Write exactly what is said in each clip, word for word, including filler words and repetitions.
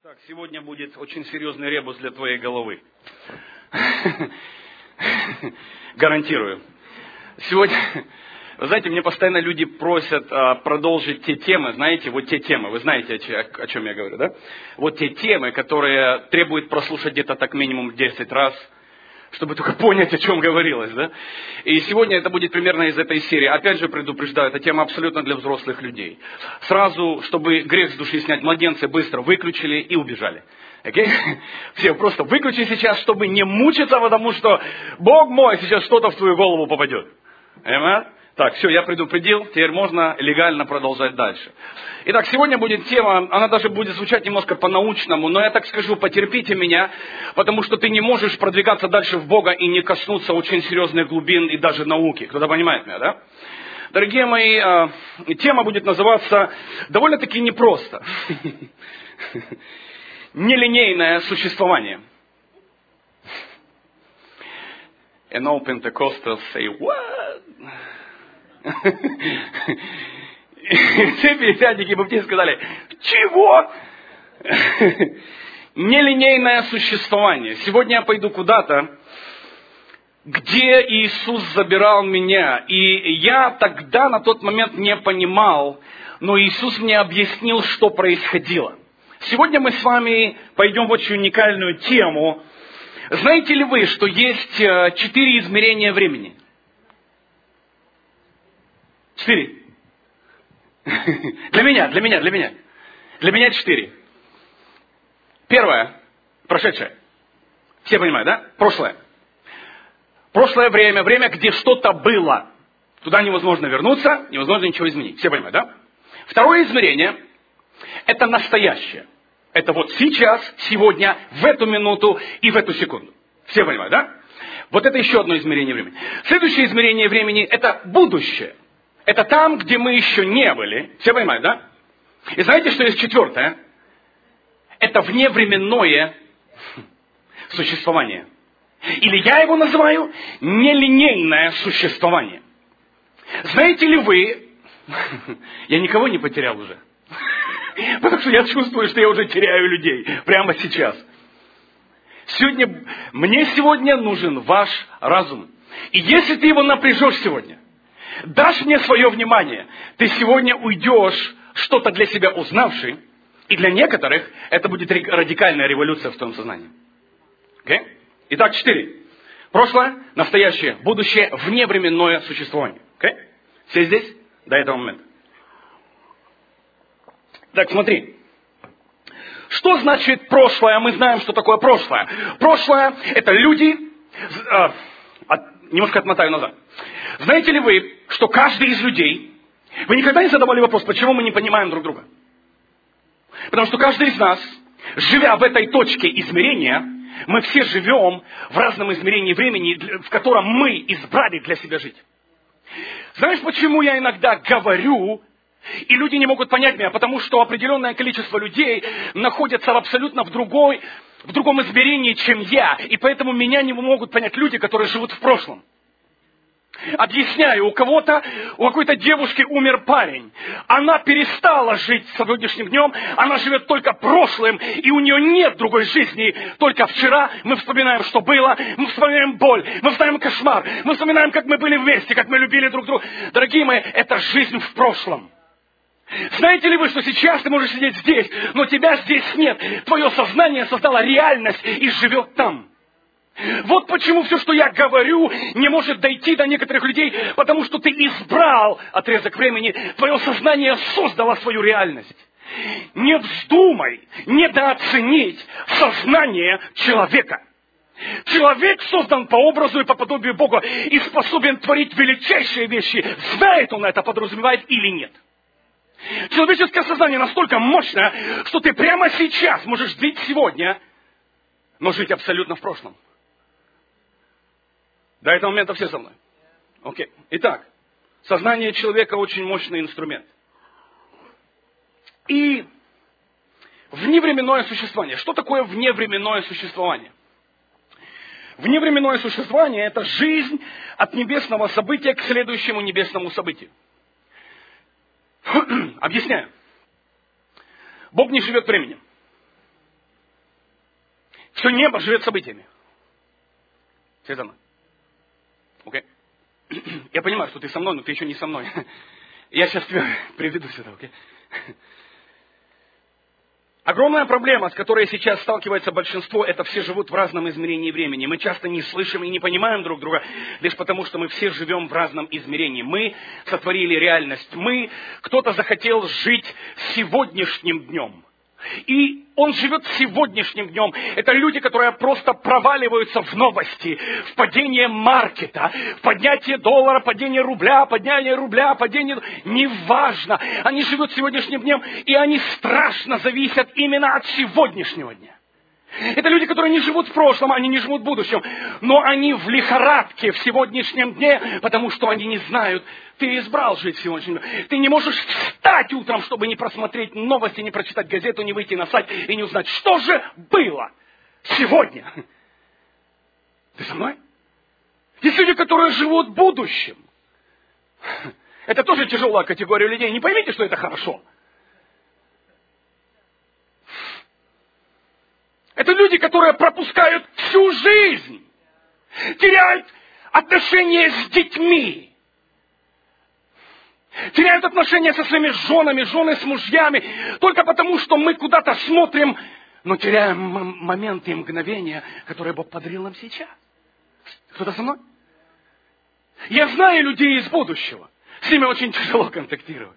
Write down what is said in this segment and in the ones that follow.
Так, сегодня будет очень серьезный ребус для твоей головы. Гарантирую. Сегодня, вы знаете, мне постоянно люди просят а, продолжить те темы, знаете, вот те темы, вы знаете, о, о чем я говорю, да? Вот те темы, которые требуют прослушать где-то так минимум десять раз, чтобы только понять, о чем говорилось, да? И сегодня это будет примерно из этой серии. Опять же предупреждаю, эта тема абсолютно для взрослых людей. Сразу, чтобы грех с души снять, младенцы быстро выключили и убежали. Okay? Все просто выключи сейчас, чтобы не мучиться, потому что, Бог мой, сейчас что-то в твою голову попадет. Amen? Так, все, я предупредил, теперь можно легально продолжать дальше. Итак, сегодня будет тема, она даже будет звучать немножко по-научному, но я так скажу, потерпите меня, потому что ты не можешь продвигаться дальше в Бога и не коснуться очень серьезных глубин и даже науки. Кто-то понимает меня, да? Дорогие мои, тема будет называться довольно-таки непросто. Нелинейное существование. And all Pentecostals say, what? Все пятидесятники и баптисты сказали, чего? Нелинейное существование. Сегодня я пойду куда-то, где Иисус забирал меня. И я тогда на тот момент не понимал, но Иисус мне объяснил, что происходило. Сегодня мы с вами пойдем в очень уникальную тему. Знаете ли вы, что есть четыре измерения времени? Четыре. Для меня, для меня, для меня. Для меня четыре. Первое. Прошедшее. Все понимают, да? Прошлое. Прошлое время. Время, где что-то было. Туда невозможно вернуться, невозможно ничего изменить. Все понимают, да? Второе измерение. Это настоящее. Это вот сейчас, сегодня, в эту минуту и в эту секунду. Все понимают, да? Вот это еще одно измерение времени. Следующее измерение времени – это будущее. Это там, где мы еще не были. Все понимают, да? И знаете, что есть четвертое? Это вневременное существование. Или я его называю нелинейное существование. Знаете ли вы... Я никого не потерял уже. Потому что я чувствую, что я уже теряю людей. Прямо сейчас. Сегодня, мне сегодня нужен ваш разум. И если ты его напряжешь сегодня, дашь мне свое внимание, ты сегодня уйдешь, что-то для себя узнавший, и для некоторых это будет радикальная революция в твоем сознании. Okay? Итак, четыре. Прошлое, настоящее, будущее, вневременное существование. Okay? Все здесь до этого момента? Так, смотри. Что значит прошлое? Мы знаем, что такое прошлое. Прошлое – это люди... Э, от, немножко отмотаю назад. Знаете ли вы, что каждый из людей... Вы никогда не задавали вопрос, почему мы не понимаем друг друга? Потому что каждый из нас, живя в этой точке измерения, мы все живем в разном измерении времени, в котором мы избрали для себя жить. Знаешь, почему я иногда говорю... И люди не могут понять меня, потому что определенное количество людей находятся абсолютно в другой, в другом измерении, чем я. И поэтому меня не могут понять люди, которые живут в прошлом. Объясняю, у кого-то, у какой-то девушки умер парень. Она перестала жить сегодняшним днем, она живет только прошлым, и у нее нет другой жизни. Только вчера мы вспоминаем, что было, мы вспоминаем боль, мы вспоминаем кошмар, мы вспоминаем, как мы были вместе, как мы любили друг друга. Дорогие мои, это жизнь в прошлом. Знаете ли вы, что сейчас ты можешь сидеть здесь, но тебя здесь нет. Твое сознание создало реальность и живет там. Вот почему все, что я говорю, не может дойти до некоторых людей, потому что ты избрал отрезок времени, твое сознание создало свою реальность. Не вздумай недооценить сознание человека. Человек создан по образу и по подобию Бога и способен творить величайшие вещи. Знает он это, подразумевает или нет. Человеческое сознание настолько мощное, что ты прямо сейчас можешь жить сегодня, но жить абсолютно в прошлом. До этого момента все со мной. Окей. Итак, сознание человека очень мощный инструмент. И вневременное существование. Что такое вневременное существование? Вневременное существование – это жизнь от небесного события к следующему небесному событию. Объясняю. Бог не живет временем. что небо живет событиями. Все это? Окей? Я понимаю, что ты со мной, но ты еще не со мной. Я сейчас тебя приведу сюда, окей? Огромная проблема, с которой сейчас сталкивается большинство, это все живут в разном измерении времени. Мы часто не слышим и не понимаем друг друга, лишь потому, что мы все живем в разном измерении. Мы сотворили реальность. Мы, кто-то захотел жить сегодняшним днем. И он живет сегодняшним днем. Это люди, которые просто проваливаются в новости, в падение маркета, в поднятие доллара, падение рубля, падение рубля, падение... Неважно. Они живут сегодняшним днем, и они страшно зависят именно от сегодняшнего дня. Это люди, которые не живут в прошлом, они не живут в будущем, но они в лихорадке в сегодняшнем дне, потому что они не знают, ты избрал жить в сегодняшнем дне. Ты не можешь встать утром, чтобы не просмотреть новости, не прочитать газету, не выйти на сайт и не узнать, что же было сегодня. Ты со мной? Есть люди, которые живут будущим. Это тоже тяжелая категория людей. Не поймите, что это хорошо. Это люди, которые пропускают всю жизнь, теряют отношения с детьми, теряют отношения со своими женами, жены с мужьями, только потому, что мы куда-то смотрим, но теряем моменты и мгновения, которые Бог подарил нам сейчас. Кто-то со мной? Я знаю людей из будущего, с ними очень тяжело контактировать.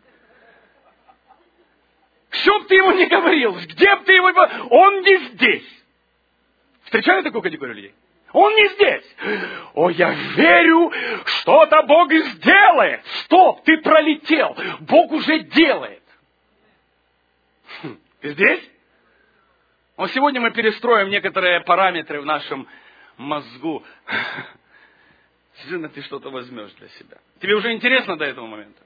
Что бы ты ему ни говорил, где бы ты его... Он не здесь. Встречали такую категорию людей? Он не здесь. О, я верю, что-то Бог сделает. Стоп, ты пролетел. Бог уже делает. Хм, ты здесь? Вот сегодня мы перестроим некоторые параметры в нашем мозгу. Сижу, ты что-то возьмешь для себя. Тебе уже интересно до этого момента?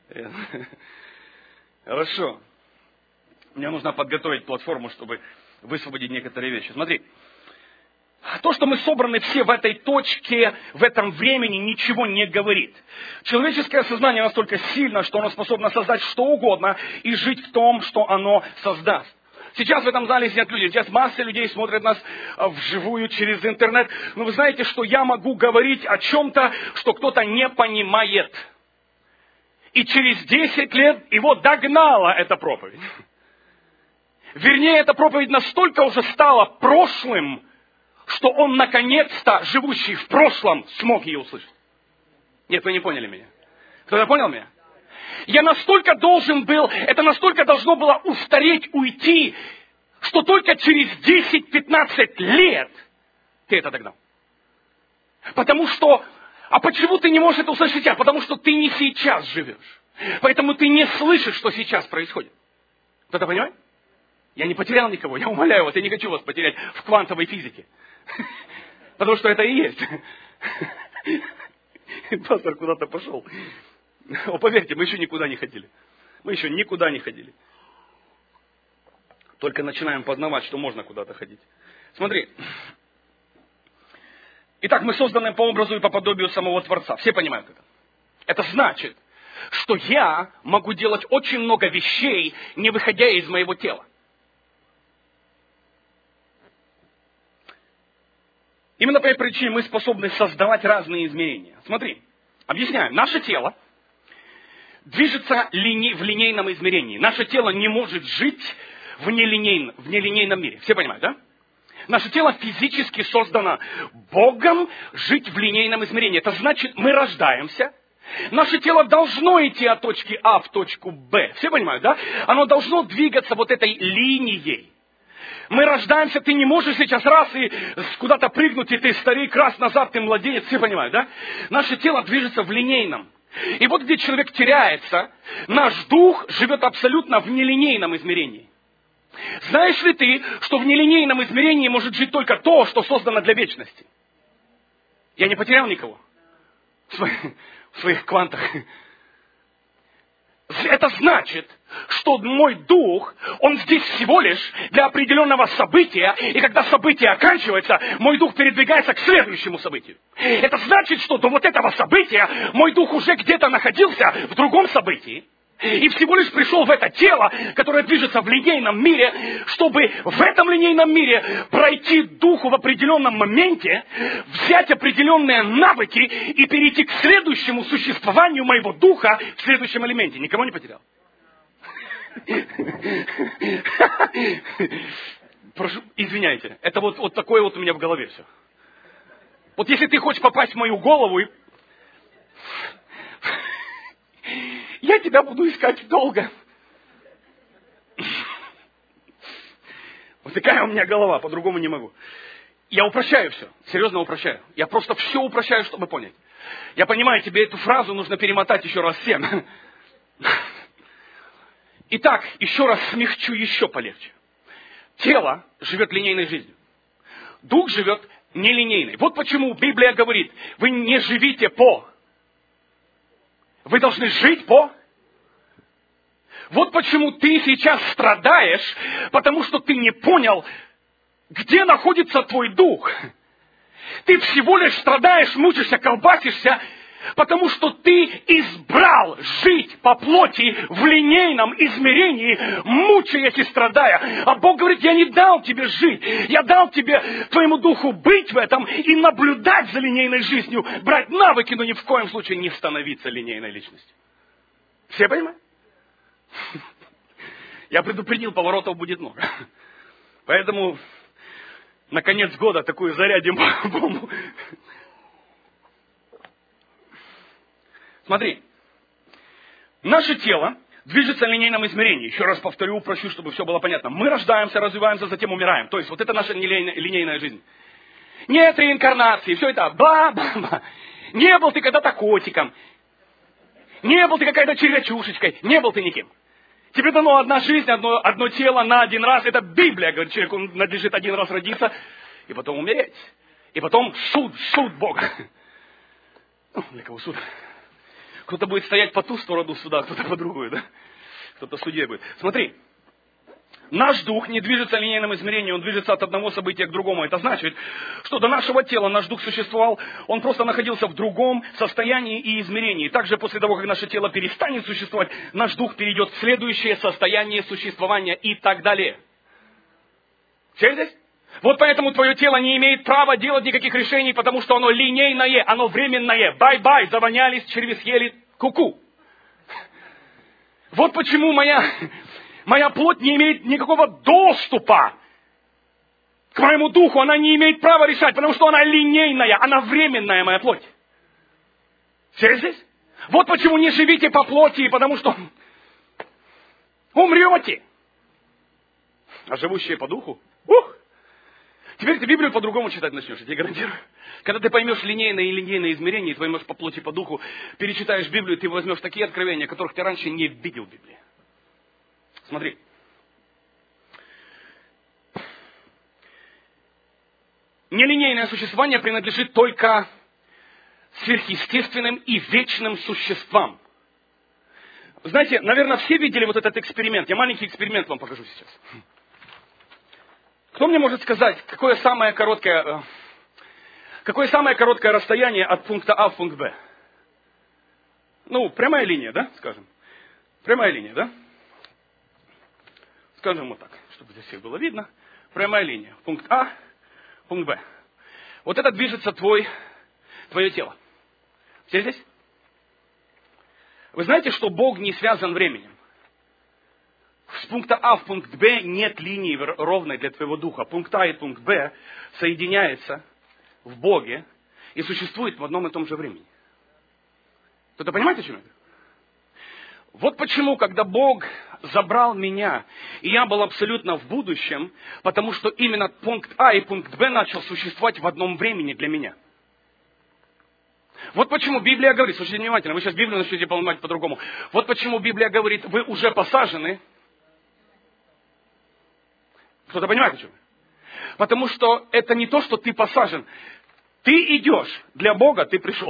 Хорошо. Мне нужно подготовить платформу, чтобы высвободить некоторые вещи. Смотри, то, что мы собраны все в этой точке, в этом времени, ничего не говорит. Человеческое сознание настолько сильно, что оно способно создать что угодно и жить в том, что оно создаст. Сейчас в этом зале сидят люди, сейчас масса людей смотрят нас вживую через интернет. Но вы знаете, что я могу говорить о чем-то, что кто-то не понимает. И через десять лет его догнала эта проповедь. Вернее, эта проповедь настолько уже стала прошлым, что он наконец-то, живущий в прошлом, смог ее услышать. Нет, вы не поняли меня. Кто-то понял меня? Я настолько должен был, это настолько должно было устареть, уйти, что только через десять-пятнадцать лет ты это догнал. Потому что, а почему ты не можешь это услышать сейчас? Потому что ты не сейчас живешь. Поэтому ты не слышишь, что сейчас происходит. Кто-то понимает? Я не потерял никого, я умоляю вас, я не хочу вас потерять в квантовой физике. Потому что это и есть. Пастор куда-то пошел. О, поверьте, мы еще никуда не ходили. Мы еще никуда не ходили. Только начинаем познавать, что можно куда-то ходить. Смотри. Итак, мы созданы по образу и по подобию самого Творца. Все понимают это? Это значит, что я могу делать очень много вещей, не выходя из моего тела. Именно по этой причине мы способны создавать разные измерения. Смотри, объясняю. Наше тело движется лини... в линейном измерении. Наше тело не может жить в, нелинейн... в нелинейном мире. Все понимают, да? Наше тело физически создано Богом жить в линейном измерении. Это значит, мы рождаемся. Наше тело должно идти от точки А в точку Б. Все понимают, да? Оно должно двигаться вот этой линией. Мы рождаемся, ты не можешь сейчас раз и куда-то прыгнуть, и ты старик, раз назад ты младенец. Все понимают, да? Наше тело движется в линейном. И вот где человек теряется, наш дух живет абсолютно в нелинейном измерении. Знаешь ли ты, что в нелинейном измерении может жить только то, что создано для вечности? Я не потерял никого в своих, в своих квантах. Это значит, что мой дух, он здесь всего лишь для определенного события, и когда событие оканчивается, мой дух передвигается к следующему событию. Это значит, что до вот этого события мой дух уже где-то находился в другом событии, И всего лишь пришел в это тело, которое движется в линейном мире, чтобы в этом линейном мире пройти духу в определенном моменте, взять определенные навыки и перейти к следующему существованию моего духа в следующем элементе. Никого не потерял? Прошу, извиняйте, это вот, вот такое вот у меня в голове все. Вот если ты хочешь попасть в мою голову, и... я тебя буду искать долго. Вот такая у меня голова, по-другому не могу. Я упрощаю все, серьезно упрощаю. Я просто все упрощаю, чтобы понять. Я понимаю, тебе эту фразу нужно перемотать еще раз семь. Итак, еще раз смягчу еще полегче. Тело живет линейной жизнью. Дух живет нелинейной. Вот почему Библия говорит, вы не живите по. Вы должны жить по. Вот почему ты сейчас страдаешь, потому что ты не понял, где находится твой дух. Ты всего лишь страдаешь, мучишься, колбасишься, потому что ты избрал жить по плоти в линейном измерении, мучаясь и страдая. А Бог говорит, я не дал тебе жить, я дал тебе, твоему духу, быть в этом и наблюдать за линейной жизнью, брать навыки, но ни в коем случае не становиться линейной личностью. Все понимают? Я предупредил, поворотов будет много. Поэтому на конец года такую зарядим бомбу. Смотри, наше тело движется в линейном измерении. Еще раз повторю, упрощу, чтобы все было понятно. Мы рождаемся, развиваемся, затем умираем. То есть вот это наша линейная жизнь. Нет реинкарнации, все это бла-бла-бла. Не был ты когда-то котиком. Не был ты какая-то червячушечкой. Не был ты никем. Тебе дано одна жизнь, одно, одно тело на один раз. Это Библия, говорит, человеку надлежит один раз родиться и потом умереть. И потом суд, суд Бога. Ну, для кого суд? Кто-то будет стоять по ту сторону суда, кто-то по другую, да? Кто-то судьей будет. Смотри, наш дух не движется в линейном измерении, он движется от одного события к другому. Это значит, что до нашего тела наш дух существовал, он просто находился в другом состоянии и измерении. Также после того, как наше тело перестанет существовать, наш дух перейдет в следующее состояние существования и так далее. Все здесь? Вот поэтому твое тело не имеет права делать никаких решений, потому что оно линейное, оно временное. Бай-бай, завонялись, черви съели, ку-ку. Вот почему моя, моя плоть не имеет никакого доступа к моему духу. Она не имеет права решать, потому что она линейная, она временная, моя плоть. Все здесь? Вот почему не живите по плоти, потому что умрете. А живущие по духу, ух! Теперь ты Библию по-другому читать начнешь, я тебе гарантирую. Когда ты поймешь линейное и линейное измерение, и поймешь по плоти, по духу, перечитаешь Библию, ты возьмешь такие откровения, которых ты раньше не видел в Библии. Смотри. Нелинейное существование принадлежит только сверхъестественным и вечным существам. Знаете, наверное, все видели вот этот эксперимент. Я маленький эксперимент вам покажу сейчас. Кто мне может сказать, какое самое короткое, какое самое короткое расстояние от пункта А в пункт Б? Ну, прямая линия, да, скажем? Прямая линия, да? Скажем вот так, чтобы здесь всех было видно. Прямая линия. Пункт А, пункт Б. Вот это движется твой, твое тело. Все здесь? Вы знаете, что Бог не связан временем? С пункта А в пункт Б нет линии ровной для твоего духа. Пункт А и пункт Б соединяются в Боге и существуют в одном и том же времени. Кто-то понимает, о чем это? Вот почему, когда Бог забрал меня, и я был абсолютно в будущем, потому что именно пункт А и пункт Б начал существовать в одном времени для меня. Вот почему Библия говорит, слушайте внимательно, вы сейчас Библию начнете понимать по-другому. Вот почему Библия говорит, вы уже посажены. Кто-то понимает, о чем? Потому что это не то, что ты посажен. Ты идешь. Для Бога ты пришел.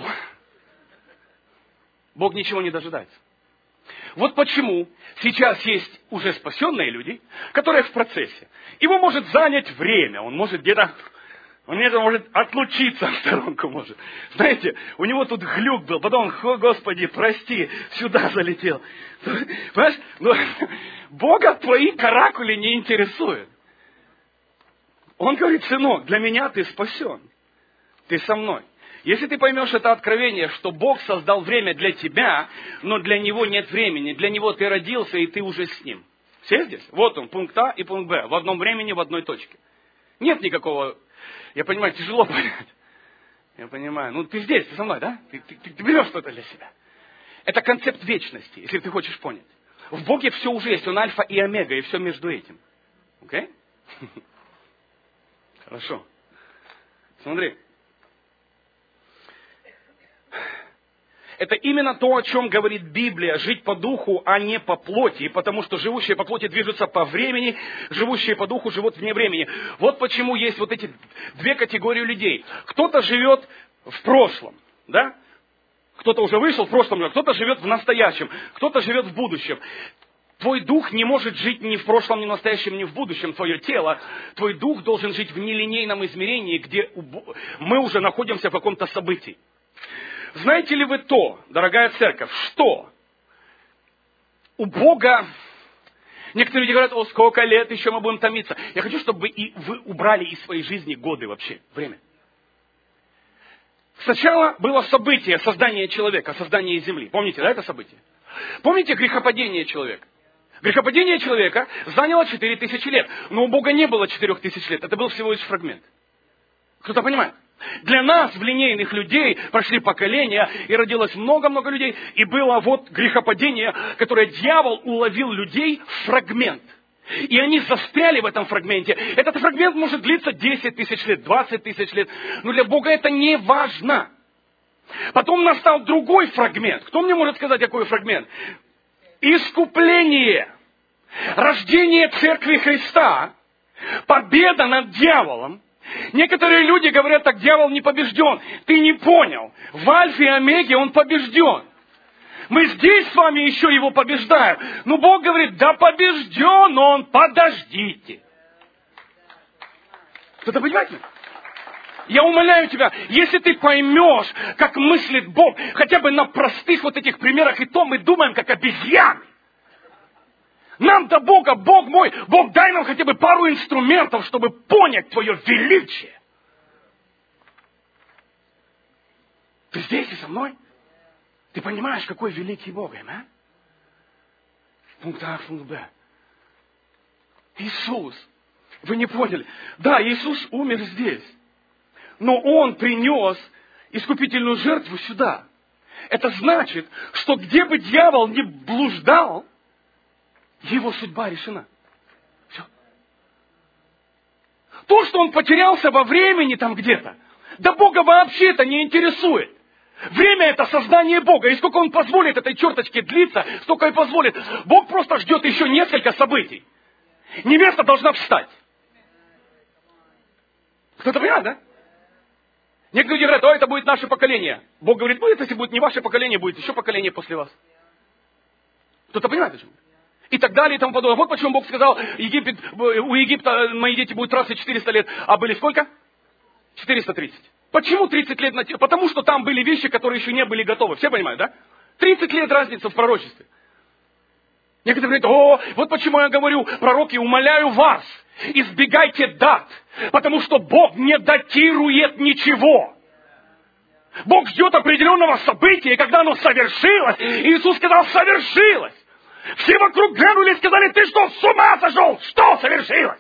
Бог ничего не дожидается. Вот почему сейчас есть уже спасенные люди, которые в процессе. Его может занять время. Он может где-то Он где-то может отлучиться в сторонку может. Знаете, у него тут глюк был, потом он, о, Господи, прости, сюда залетел. Понимаешь? Но Бога твои каракули не интересуют. Он говорит, сынок, для меня ты спасен. Ты со мной. Если ты поймешь это откровение, что Бог создал время для тебя, но для Него нет времени, для Него ты родился, и ты уже с Ним. Все здесь? Вот он, пункт А и пункт Б. В одном времени, в одной точке. Нет никакого... Я понимаю, тяжело понять. Я понимаю. Ну, ты здесь, ты со мной, да? Ты, ты, ты берешь что-то для себя. Это концепт вечности, если ты хочешь понять. В Боге все уже есть. Он альфа и омега, и все между этим. Окей? Хорошо. Смотри. Это именно то, о чем говорит Библия. Жить по духу, а не по плоти. Потому что живущие по плоти движутся по времени, живущие по духу живут вне времени. Вот почему есть вот эти две категории людей. Кто-то живет в прошлом, да? Кто-то уже вышел в прошлом, а кто-то живет в настоящем, кто-то живет в будущем. Твой дух не может жить ни в прошлом, ни в настоящем, ни в будущем. Твое тело, твой дух должен жить в нелинейном измерении, где мы уже находимся в каком-то событии. Знаете ли вы то, дорогая церковь, что у Бога... Некоторые люди говорят, о, сколько лет еще мы будем томиться. Я хочу, чтобы и вы убрали из своей жизни годы вообще, время. Сначала было событие создания человека, создания земли. Помните, да, это событие? Помните грехопадение человека? Грехопадение человека заняло четыре тысячи лет. Но у Бога не было четырех тысяч лет. Это был всего лишь фрагмент. Кто-то понимает? Для нас, в линейных людей, прошли поколения, и родилось много-много людей, и было вот грехопадение, которое дьявол уловил людей в фрагмент. И они застряли в этом фрагменте. Этот фрагмент может длиться десять тысяч лет, двадцать тысяч лет, но для Бога это не важно. Потом настал другой фрагмент. Кто мне может сказать, какой фрагмент? Искупление, рождение Церкви Христа, победа над дьяволом. Некоторые люди говорят, так дьявол не побежден. Ты не понял. В Альфе и Омеге он побежден. Мы здесь с вами еще его побеждаем. Но Бог говорит, да побежден он, подождите. Кто-то понимает? Я умоляю тебя, если ты поймешь, как мыслит Бог, хотя бы на простых вот этих примерах, и то мы думаем, как обезьяны. Нам до Бога, Бог мой, Бог, дай нам хотя бы пару инструментов, чтобы понять твое величие. Ты здесь и со мной? Ты понимаешь, какой великий Бог, а? Пункт А, пункт Б. Иисус. Вы не поняли. Да, Иисус умер здесь. Но Он принес искупительную жертву сюда. Это значит, что где бы дьявол ни блуждал, его судьба решена. Все. То, что он потерялся во времени там где-то, да Бога вообще это не интересует. Время это создание Бога. И сколько он позволит этой черточке длиться, столько и позволит. Бог просто ждет еще несколько событий. Невеста должна встать. Кто-то понимает, да? Некоторые люди говорят, о, это будет наше поколение. Бог говорит, ну, это если будет не ваше поколение, будет еще поколение после вас. Кто-то понимает, о чем? И так далее, и тому подобное. Вот почему Бог сказал, Египет, у Египта мои дети будут трассы четыреста лет, а были сколько? четыреста тридцать. Почему тридцать лет? На... Потому что там были вещи, которые еще не были готовы. Все понимают, да? тридцать лет разница в пророчестве. Некоторые говорят, о, вот почему я говорю, пророки, умоляю вас, избегайте дат, потому что Бог не датирует ничего. Бог ждет определенного события, и когда оно совершилось, Иисус сказал, совершилось. Все вокруг глянули и сказали, ты что, с ума сошел? Что совершилось?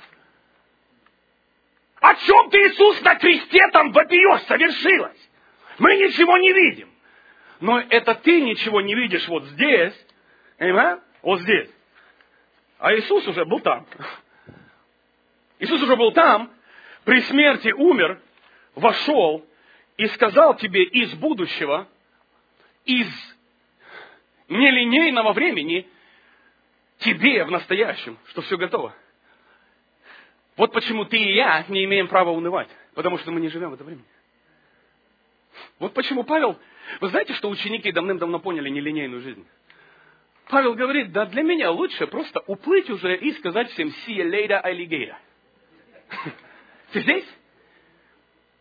О чем ты, Иисус, на кресте там вопиешь? Совершилось. Мы ничего не видим. Но это ты ничего не видишь вот здесь. Понимаешь? Вот здесь. А Иисус уже был там. Иисус уже был там, при смерти умер, вошел и сказал тебе из будущего, из нелинейного времени, тебе в настоящем, что все готово. Вот почему ты и я не имеем права унывать, потому что мы не живем в это время. Вот почему Павел, вы знаете, что ученики давным-давно поняли нелинейную жизнь? Павел говорит, да для меня лучше просто уплыть уже и сказать всем see you later, alligator. Ты здесь?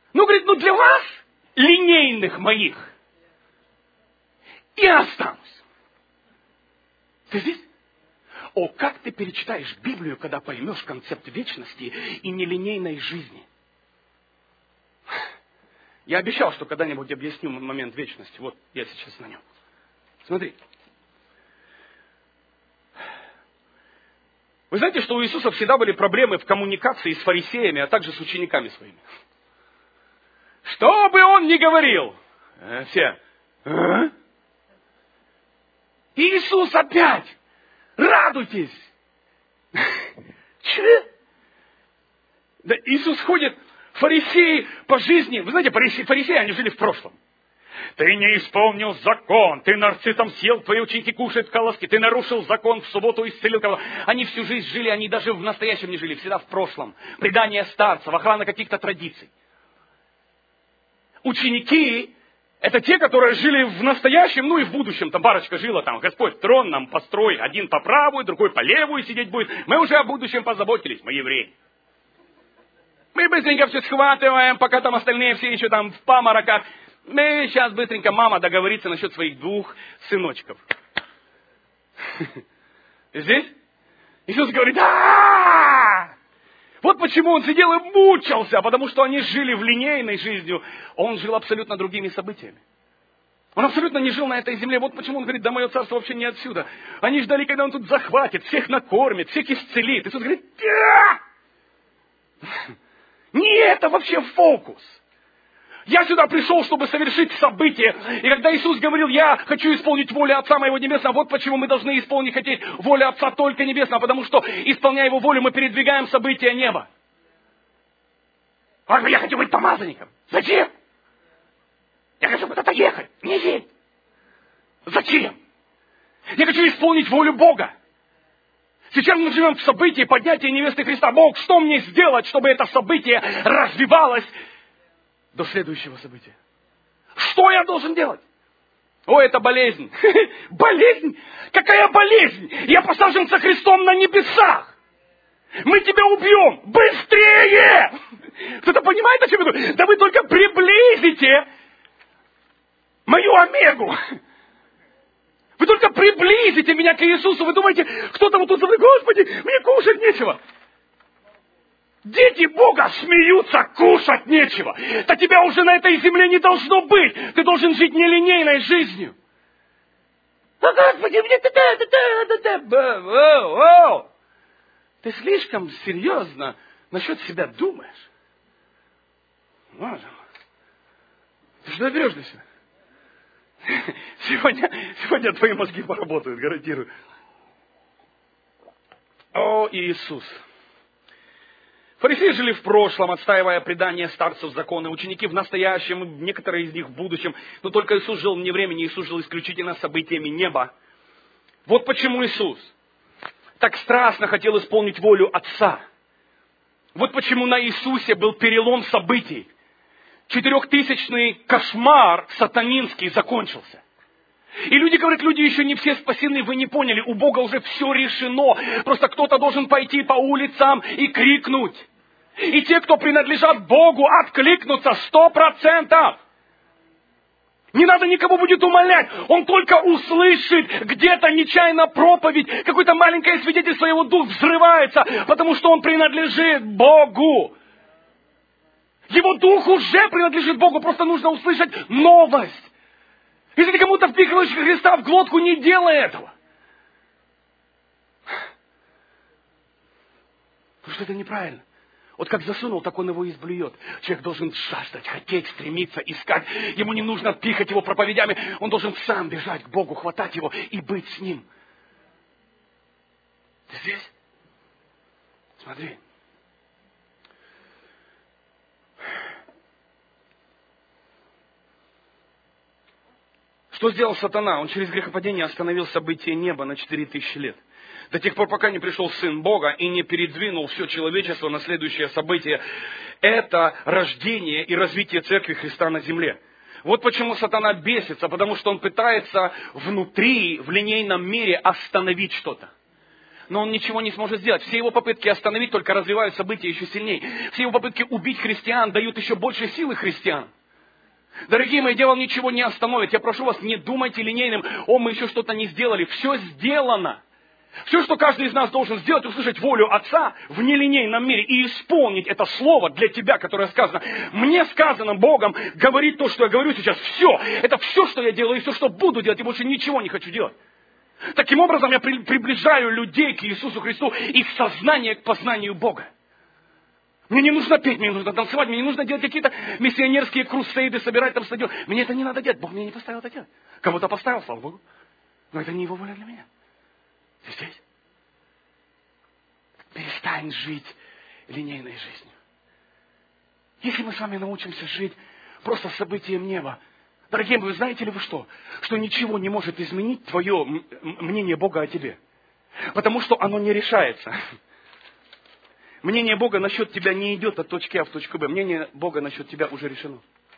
Ну, говорит, ну для вас, линейных моих, я останусь. Ты здесь? О, как ты перечитаешь Библию, когда поймешь концепт вечности и нелинейной жизни. Я обещал, что когда-нибудь объясню момент вечности. Вот я сейчас на нем. Смотри. Вы знаете, что у Иисуса всегда были проблемы в коммуникации с фарисеями, а также с учениками своими. Что бы он ни говорил, все. А? Иисус опять. Радуйтесь. Че? Да Иисус ходит, фарисеи по жизни. Вы знаете, фарисеи, фарисеи, они жили в прошлом. Ты не исполнил закон, ты нарцитом съел, твои ученики кушают колоски, ты нарушил закон, в субботу исцелил кого. Они всю жизнь жили, они даже в настоящем не жили, всегда в прошлом. Предание старцев, охрана каких-то традиций. Ученики — это те, которые жили в настоящем, ну и в будущем. Там парочка жила, там, Господь трон нам построй, один по правую, другой по левую сидеть будет. Мы уже о будущем позаботились, мы евреи. Мы быстренько все схватываем, пока там остальные все еще там в памороках. Мы сейчас быстренько, мама договорится насчет своих двух сыночков. Здесь? Иисус говорит, а Вот почему он сидел и мучился, потому что они жили в линейной жизнью. Он жил абсолютно другими событиями. Он абсолютно не жил на этой земле. Вот почему он говорит, да мое царство вообще не отсюда. Они ждали, когда он тут захватит, всех накормит, всех исцелит. Иисус говорит, не это вообще фокус. Я сюда пришел, чтобы совершить событие. И когда Иисус говорил, я хочу исполнить волю Отца моего Небесного, вот почему мы должны исполнить, хотеть волю Отца только Небесного, потому что, исполняя Его волю, мы передвигаем события неба. Он говорит, я хочу быть помазанником. Зачем? Я хочу куда-то ехать. Не едь. Зачем? Я хочу исполнить волю Бога. Сейчас мы живем в событии поднятия невесты Христа. Бог, что мне сделать, чтобы это событие развивалось до следующего события? Что я должен делать? О, это болезнь. Болезнь? Какая болезнь? Я посажен со Христом на небесах. Мы тебя убьем. Быстрее! Кто-то понимает, о чем я говорю? Да вы только приблизите мою омегу. Вы только приблизите меня к Иисусу. Вы думаете, кто-то вот тут говорит, Господи, мне кушать нечего. Дети Бога смеются, кушать нечего. Да тебя уже на этой земле не должно быть. Ты должен жить нелинейной жизнью. Да, Господи, мне та-та-та-та-та-та. Ты слишком серьезно насчет себя думаешь. Боже мой. Ты что берешь на себя? Сегодня, сегодня твои мозги поработают, гарантирую. О, Иисус. Фарисеи жили в прошлом, отстаивая предание старцев закона. Ученики в настоящем, некоторые из них в будущем. Но только Иисус жил не времени, Иисус жил исключительно событиями неба. Вот почему Иисус так страстно хотел исполнить волю Отца. Вот почему на Иисусе был перелом событий. Четырехтысячный кошмар сатанинский закончился. И люди говорят, люди еще не все спасены, вы не поняли, у Бога уже все решено. Просто кто-то должен пойти по улицам и крикнуть. И те, кто принадлежат Богу, откликнутся сто процентов. Не надо никого будет умолять. Он только услышит где-то нечаянно проповедь, какое-то маленькое свидетельство, его дух взрывается, потому что он принадлежит Богу. Его дух уже принадлежит Богу, просто нужно услышать новость. Если ты кому-то впихиваешь Христа в глотку, не делай этого. Потому что это неправильно. Вот как засунул, так он его изблюет. Человек должен жаждать, хотеть, стремиться, искать. Ему не нужно пихать его проповедями. Он должен сам бежать к Богу, хватать его и быть с ним. Ты здесь? Смотри. Что сделал сатана? Он через грехопадение остановил события неба на четыре тысячи лет. До тех пор, пока не пришел Сын Бога и не передвинул все человечество на следующее событие. Это рождение и развитие Церкви Христа на земле. Вот почему сатана бесится, потому что он пытается внутри, в линейном мире остановить что-то. но он ничего не сможет сделать. Все его попытки остановить только развивают события еще сильнее. Все его попытки убить христиан дают еще больше силы христиан. Дорогие мои, дело ничего не остановит. Я прошу вас, не думайте линейным, о, мы еще что-то не сделали. Все сделано. Все, что каждый из нас должен сделать, услышать волю Отца в нелинейном мире и исполнить это слово для тебя, которое сказано. Мне сказано Богом говорить то, что я говорю сейчас. Все. Это все, что я делаю, и все, что буду делать, и больше ничего не хочу делать. Таким образом, я при, приближаю людей к Иисусу Христу, их сознание к познанию Бога. Мне не нужно петь, мне не нужно танцевать, мне не нужно делать какие-то миссионерские крусейды, собирать там стадион. Мне это не надо делать. Бог меня не поставил это делать. Кого-то поставил, слава Богу. Но это не Его воля для меня. Ты здесь? Перестань жить линейной жизнью. Если мы с вами научимся жить просто событием неба, дорогие мои, знаете ли вы что? Что ничего не может изменить твое мнение Бога о тебе. Потому что оно не решается. Мнение Бога насчет тебя не идет от точки А в точку Б. Мнение Бога насчет тебя уже решено.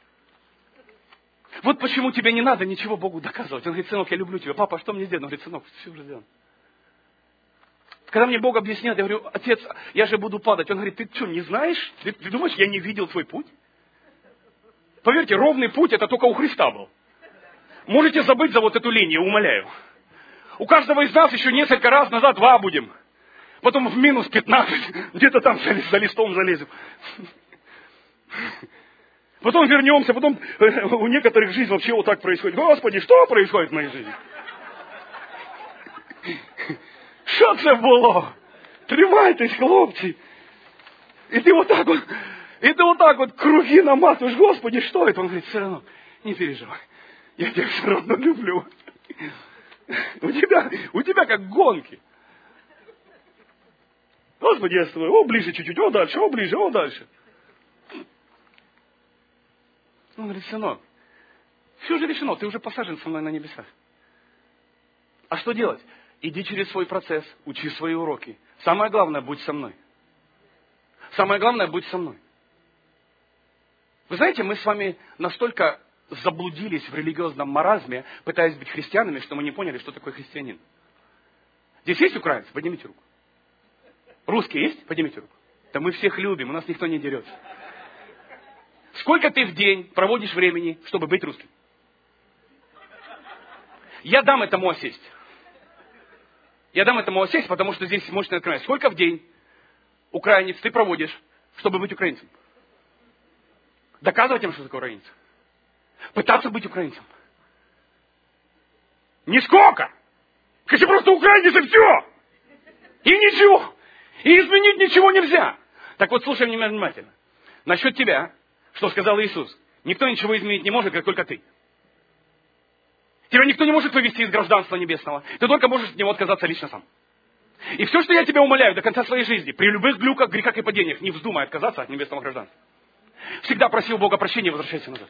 Вот почему тебе не надо ничего Богу доказывать. Он говорит, сынок, я люблю тебя. Папа, что мне сделать? Он говорит, сынок, все уже сделано. Когда мне Бог объясняет, я говорю, отец, я же буду падать. Он говорит, ты что, не знаешь? Ты, ты думаешь, я не видел твой путь? Поверьте, ровный путь это только у Христа был. Можете забыть за вот эту линию, умоляю. У каждого из нас еще несколько раз назад два будем. Потом в минус пятнадцать, где-то там за листом залезем. Потом вернемся, потом у некоторых жизнь вообще вот так происходит. Господи, что происходит в моей жизни? Що це було? Тримайтесь, хлопці. И ты вот так вот, и ты вот так вот круги наматываешь. Господи, что это? Он говорит, все равно, не переживай. Я тебя все равно люблю. У тебя, у тебя как гонки. Господи, я с тобой. О, ближе чуть-чуть, о, дальше, о, ближе, о, дальше. Он говорит, сынок, все уже решено, ты уже посажен со мной на небесах. А что делать? Иди через свой процесс, учи свои уроки. Самое главное, будь со мной. Самое главное, будь со мной. Вы знаете, мы с вами настолько заблудились в религиозном маразме, пытаясь быть христианами, что мы не поняли, что такое христианин. Здесь есть украинцы? Поднимите руку. Русские есть? Поднимите руку. Да мы всех любим, у нас никто не дерется. Сколько ты в день проводишь времени, чтобы быть русским? Я дам этому осесть. Я дам этому осесть, потому что здесь мощное откровение. Сколько в день, украинец, ты проводишь, чтобы быть украинцем? Доказывать им, что такое украинец. Пытаться быть украинцем. Нисколько. Хочу просто украинец и все. И ничего. И изменить ничего нельзя. Так вот, слушай меня внимательно. Насчет тебя, что сказал Иисус. Никто ничего изменить не может, как только ты. Тебя никто не может вывести из гражданства небесного. Ты только можешь от него отказаться лично сам. И все, что я тебя умоляю до конца своей жизни, при любых глюках, грехах и падениях, не вздумай отказаться от небесного гражданства. Всегда просил Бога прощения и возвращайся назад.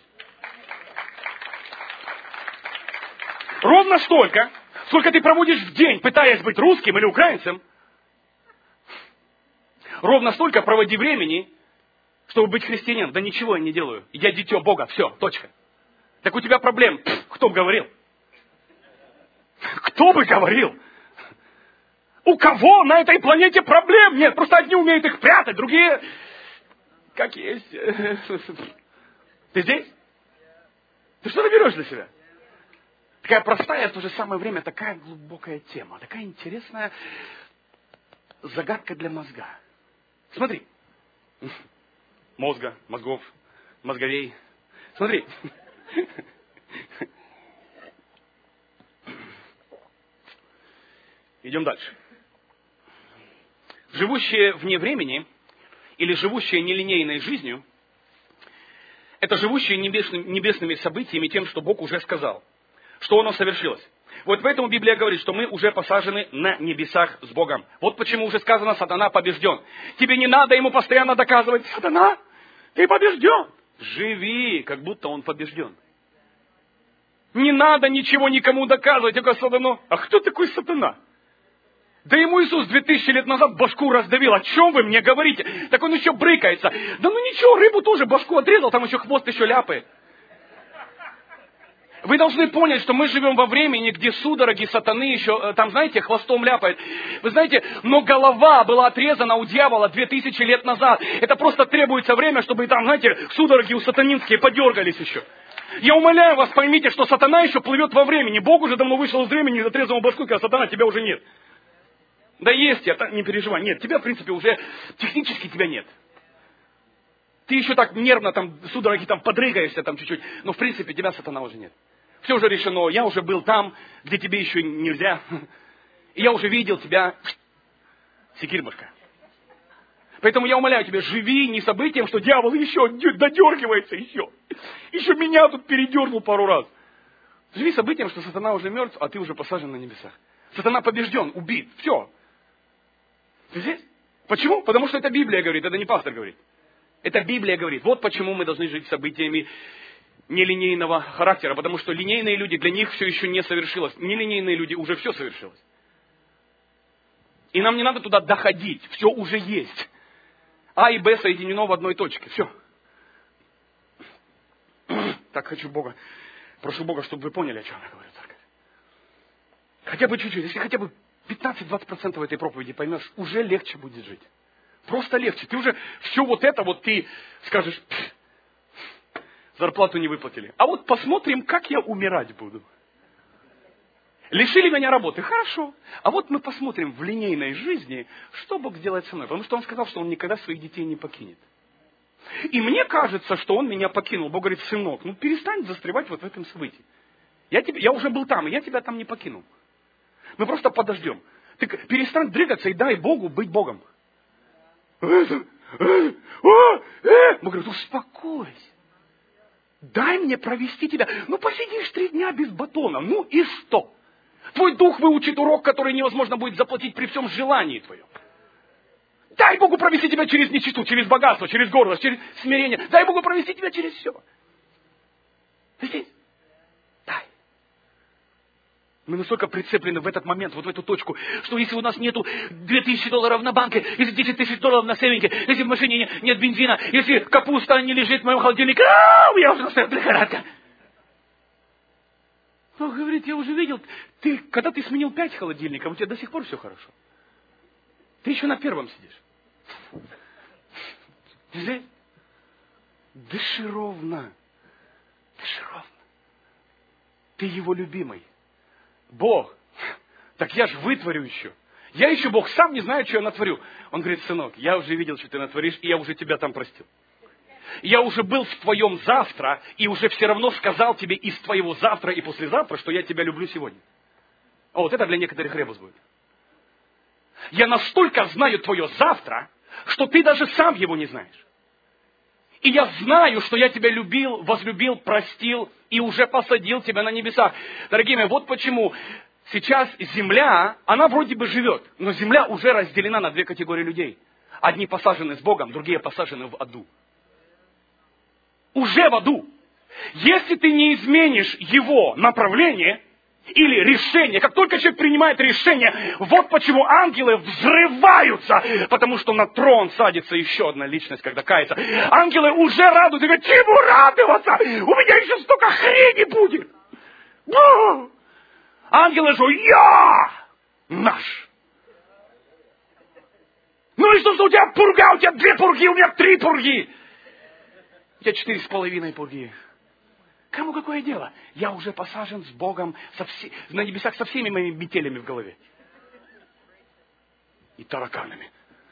Ровно столько, сколько ты проводишь в день, пытаясь быть русским или украинцем, ровно столько проводи времени, чтобы быть христианином. Да ничего я не делаю. Я дитё Бога. Все, точка. Так у тебя проблем. Кто бы говорил? Кто бы говорил? У кого на этой планете проблем нет? Просто одни умеют их прятать, другие как есть. Ты здесь? Ты что-то берешь для себя? Такая простая, в то же самое время такая глубокая тема, такая интересная загадка для мозга. Смотри. Мозга, мозгов, мозговей. Смотри. Идем дальше. Живущие вне времени или живущие нелинейной жизнью, это живущие небесными, небесными событиями, тем, что Бог уже сказал, что оно совершилось. Вот поэтому Библия говорит, что мы уже посажены на небесах с Богом. Вот почему уже сказано, сатана побежден. Тебе не надо ему постоянно доказывать, сатана, ты побежден. Живи, как будто он побежден. Не надо ничего никому доказывать, только сатану. А кто такой сатана? Да ему Иисус две тысячи лет назад башку раздавил. О чем вы мне говорите? Так он еще брыкается. Да ну ничего, рыбу тоже башку отрезал, там еще хвост еще ляпает. Вы должны понять, что мы живем во времени, где судороги сатаны еще, там, знаете, хвостом ляпает. Вы знаете, но голова была отрезана у дьявола две тысячи лет назад. Это просто требуется время, чтобы там, знаете, судороги у сатанинские подергались еще. Я умоляю вас, поймите, что сатана еще плывет во времени. Бог уже давно вышел из времени и отрезал ему башку, когда сатана, тебя уже нет. Да есть я, не переживай. Нет, тебя, в принципе, уже технически тебя нет. Ты еще так нервно, там, судороги, там, подрыгаешься там чуть-чуть. Но, в принципе, тебя сатана уже нет. Все уже решено. Я уже был там, где тебе еще нельзя. И я уже видел тебя. Секирь башка. Поэтому я умоляю тебя, живи не событием, что дьявол еще додергивается еще. Еще меня тут передернул пару раз. Живи событием, что сатана уже мертв, а ты уже посажен на небесах. Сатана побежден, убит. Все. Ты здесь? Почему? Потому что это Библия говорит, это не пастор говорит. Это Библия говорит. Вот почему мы должны жить событиями нелинейного характера. Потому что линейные люди, для них все еще не совершилось. Нелинейные люди, уже все совершилось. И нам не надо туда доходить. Все уже есть. А и Б соединено в одной точке. Все. Так хочу Бога. Прошу Бога, чтобы вы поняли, о чем я говорю. Церковь. Хотя бы чуть-чуть. Если хотя бы пятнадцать-двадцать процентов этой проповеди поймешь, уже легче будет жить. Просто легче. Ты уже все вот это вот ты скажешь, зарплату не выплатили. А вот посмотрим, как я умирать буду. Лишили меня работы. Хорошо. А вот мы посмотрим в линейной жизни, что Бог сделает со мной. Потому что Он сказал, что Он никогда своих детей не покинет. И мне кажется, что Он меня покинул. Бог говорит, сынок, ну перестань застревать вот в этом событии. Я, тебе, я уже был там, и я тебя там не покинул. Мы просто подождем. Ты перестань дрыгаться и дай Богу быть Богом. Бог говорит, успокойся. Дай мне провести тебя. Ну посидишь три дня без батона. Ну и что? Твой дух выучит урок, который невозможно будет заплатить при всем желании твоем. Дай Богу провести тебя через нищету, через богатство, через гордость, через смирение. Дай Богу провести тебя через все. Ты здесь? Дай. Мы настолько прицеплены в этот момент, вот в эту точку, что если у нас нету две тысячи долларов на банке, если десять тысяч долларов на сейвинге, если в машине нет, нет бензина, если капуста не лежит в моем холодильнике, ау, я уже настроил лихорадка. Бог говорит, я уже видел, ты, когда ты сменил пять холодильников, у тебя до сих пор все хорошо. Ты еще на первом сидишь. Здесь? Дыши ровно. Дыши ровно. Ты его любимый. Бог, так я же вытворю еще. Я еще, Бог, сам не знаю, что я натворю. Он говорит, сынок, я уже видел, что ты натворишь, и я уже тебя там простил. Я уже был в твоем завтра, и уже все равно сказал тебе из твоего завтра и послезавтра, что я тебя люблю сегодня. О, вот это для некоторых ребус будет. Я настолько знаю твое завтра, что ты даже сам его не знаешь. И я знаю, что я тебя любил, возлюбил, простил и уже посадил тебя на небесах. Дорогие мои, вот почему сейчас земля, она вроде бы живет, но земля уже разделена на две категории людей. Одни посажены с Богом, другие посажены в аду. Уже в аду. Если ты не изменишь его направление или решение, как только человек принимает решение, вот почему ангелы взрываются, потому что на трон садится еще одна личность, когда кается. Ангелы уже радуются, говорят, чему радоваться? У меня еще столько хрени будет. Ну! Ангелы же, я наш. Ну и что, что у тебя пурга, у тебя две пурги, у меня три пурги. У тебя четыре с половиной пурги. Кому какое дело? Я уже посажен с Богом со все, на небесах со всеми моими метелями в голове. И тараканами.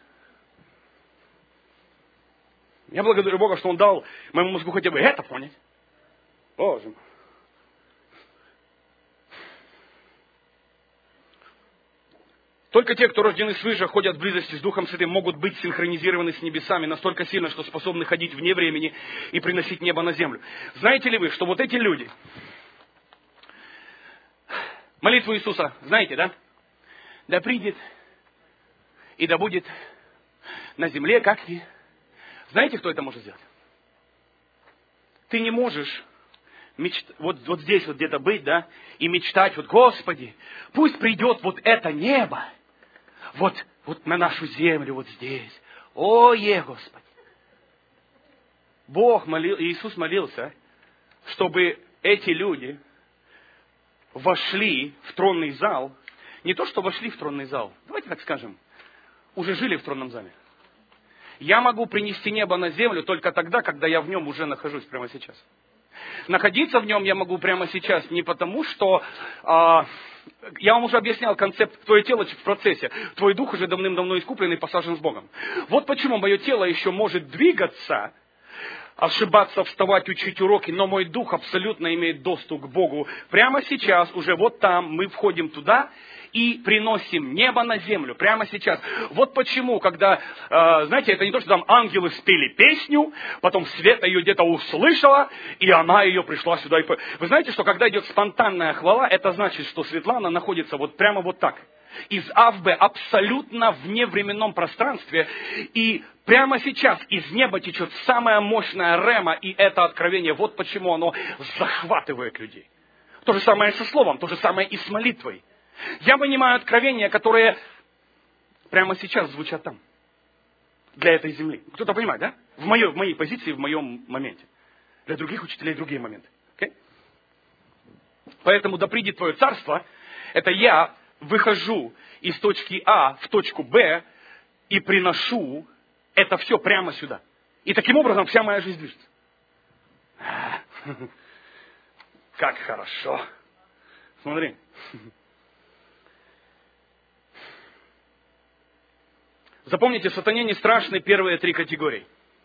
Я благодарю Бога, что Он дал моему мозгу хотя бы это понять. Боже мой. Только те, кто рождены свыше, ходят в близости с Духом Святым, могут быть синхронизированы с небесами настолько сильно, что способны ходить вне времени и приносить небо на землю. Знаете ли вы, что вот эти люди, молитву Иисуса, знаете, да? Да придет и да будет на земле, как и... Знаете, кто это может сделать? Ты не можешь мечт... вот, вот здесь вот где-то быть, да, и мечтать, вот, Господи, пусть придет вот это небо, вот, вот на нашу землю, вот здесь. О, е, Господи! Бог молил, Иисус молился, чтобы эти люди вошли в тронный зал, не то, что вошли в тронный зал, давайте так скажем, уже жили в тронном зале. Я могу принести небо на землю только тогда, когда я в нем уже нахожусь прямо сейчас. Находиться в нем я могу прямо сейчас не потому, что... А, я вам уже объяснял концепт «твое тело в процессе». Твой дух уже давным-давно искуплен и посажен с Богом. Вот почему мое тело еще может двигаться, ошибаться, вставать, учить уроки, но мой дух абсолютно имеет доступ к Богу. Прямо сейчас, уже вот там, мы входим туда и приносим небо на землю. Прямо сейчас. Вот почему, когда, э, знаете, это не то, что там ангелы спели песню, потом Света ее где-то услышала, и она ее пришла сюда. И... Вы знаете, что когда идет спонтанная хвала, это значит, что Светлана находится вот прямо вот так. Из А в Б, абсолютно в невременном пространстве. И прямо сейчас из неба течет самая мощная рема, и это откровение. Вот почему оно захватывает людей. То же самое и со словом, то же самое и с молитвой. Я понимаю откровения, которые прямо сейчас звучат там. Для этой земли. Кто-то понимает, да? В моей, в моей позиции, в моем моменте. Для других учителей другие моменты. Okay? Поэтому да придет Твое царство, это я выхожу из точки А в точку Б и приношу это все прямо сюда. И таким образом вся моя жизнь движется. Как хорошо. Смотри. Запомните, сатане не страшны первые три категории.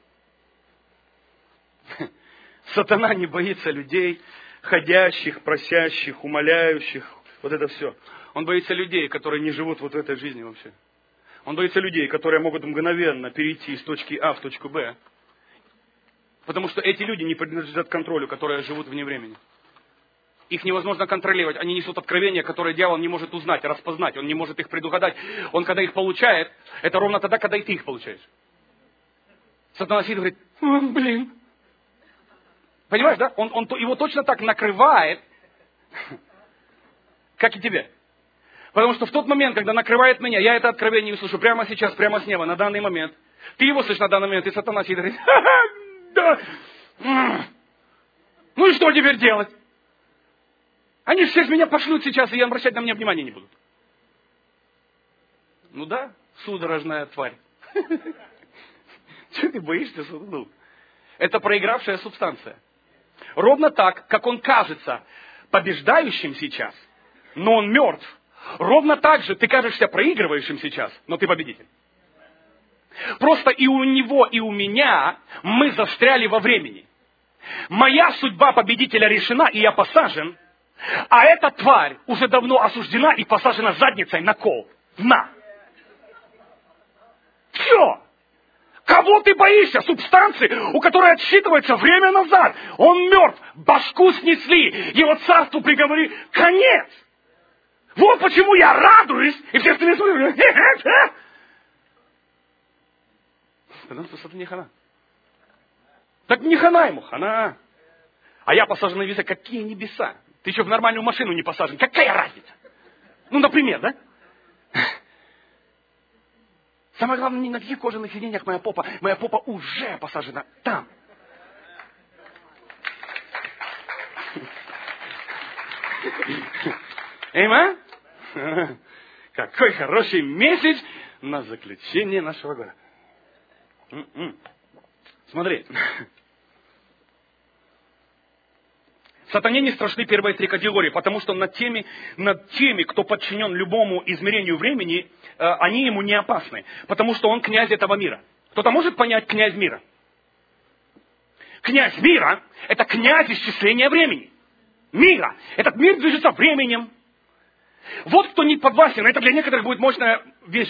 Сатана не боится людей, ходящих, просящих, умоляющих. Вот это все. Он боится людей, которые не живут вот в этой жизни вообще. Он боится людей, которые могут мгновенно перейти из точки А в точку Б. Потому что эти люди не принадлежат контролю, которые живут вне времени. Их невозможно контролировать. Они несут откровения, которые дьявол не может узнать, распознать. Он не может их предугадать. Он, когда их получает, это ровно тогда, когда и ты их получаешь. Сатана сидит и говорит, «О, блин». Понимаешь, да? Он, он его точно так накрывает, как и тебя. Потому что в тот момент, когда накрывает меня, я это откровение услышу прямо сейчас, прямо с неба, на данный момент. Ты его слышишь на данный момент, и Сатана сидит и говорит, «Ха-ха, да. Ну и что теперь делать? Они всех меня пошлют сейчас, и обращать на меня внимания не будут». Ну да, судорожная тварь. Чего ты боишься суду? Это проигравшая субстанция. Ровно так, как он кажется побеждающим сейчас, но он мертв. Ровно так же ты кажешься проигрывающим сейчас, но ты победитель. Просто и у него, и у меня мы застряли во времени. Моя судьба победителя решена, и я посажен. А эта тварь уже давно осуждена и посажена задницей на кол. На! Все! Кого ты боишься? Субстанции, у которой отсчитывается время назад. Он мертв. Башку снесли. Его царству приговорили. Конец! Вот почему я радуюсь. И все остальные смотрят. Потому что это не хана. Так не хана ему, хана. А я посажен на небеса. Какие небеса? Ты еще в нормальную машину не посажен. Какая разница? Ну, например, да? Самое главное, не на каких кожаных сиденьях моя попа. Моя попа уже посажена там. Эйма? Какой хороший месяц на заключение нашего года. Смотри. Сатане не страшны первые три категории, потому что над теми, над теми, кто подчинен любому измерению времени, они ему не опасны, потому что он князь этого мира. Кто-то может понять князь мира? Князь мира – это князь исчисления времени. Мира. Этот мир движется временем. Вот кто не подвластен, это для некоторых будет мощная вещь.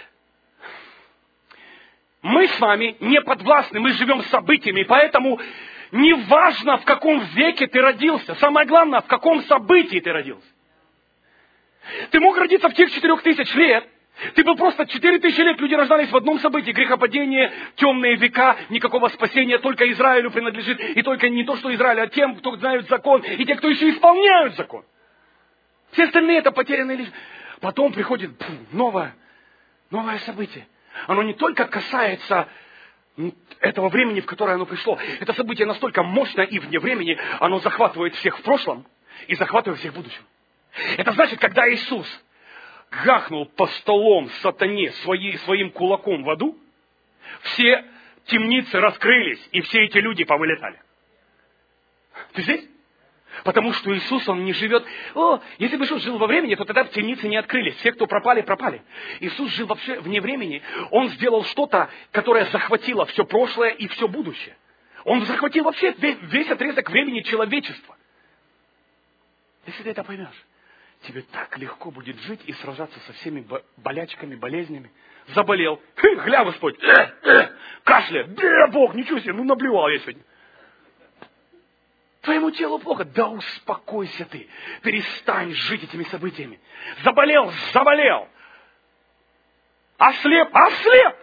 Мы с вами не подвластны, мы живем событиями, поэтому не важно, в каком веке ты родился. Самое главное, в каком событии ты родился. Ты мог родиться в тех четырех тысяч лет. Ты был просто четыре тысячи лет, люди рождались в одном событии. Грехопадение, темные века, никакого спасения, только Израилю принадлежит. И только не то, что Израилю, а тем, кто знают закон, и те, кто еще исполняют закон. Все остальные это потерянные лишь. Потом приходит пфф, новое, новое событие. Оно не только касается этого времени, в которое оно пришло. Это событие настолько мощное и вне времени, оно захватывает всех в прошлом и захватывает всех в будущем. Это значит, когда Иисус гахнул по столом сатане своей, своим кулаком в аду, все темницы раскрылись, и все эти люди повылетали. Ты здесь? Потому что Иисус, Он не живет... О, если бы Иисус жил во времени, то тогда темницы не открылись. Все, кто пропали, пропали. Иисус жил вообще вне времени. Он сделал что-то, которое захватило все прошлое и все будущее. Он захватил вообще весь, весь отрезок времени человечества. Если ты это поймешь, тебе так легко будет жить и сражаться со всеми болячками, болезнями. Заболел. Хы, гля, Господь. Э, э, кашля. Да, Бог, ничего себе, ну наблевал я сегодня. Твоему телу плохо. Да успокойся ты. Перестань жить этими событиями. Заболел, заболел. Ослеп, ослеп.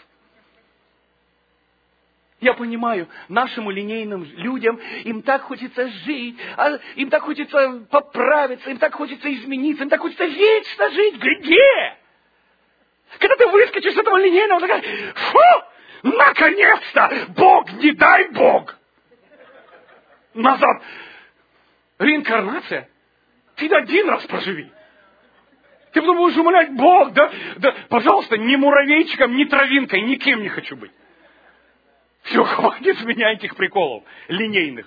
Я понимаю, нашим линейным людям, им так хочется жить, им так хочется поправиться, им так хочется измениться, им так хочется вечно жить. Где? Когда ты выскочишь с этого линейного, ты говоришь, фу, наконец-то, Бог, не дай Бог. Назад. Реинкарнация. Ты один раз проживи. Ты потом будешь умолять, Бог, да, да, пожалуйста, ни муравейчиком, ни травинкой, никем не хочу быть. Все, хватит с меня этих приколов линейных.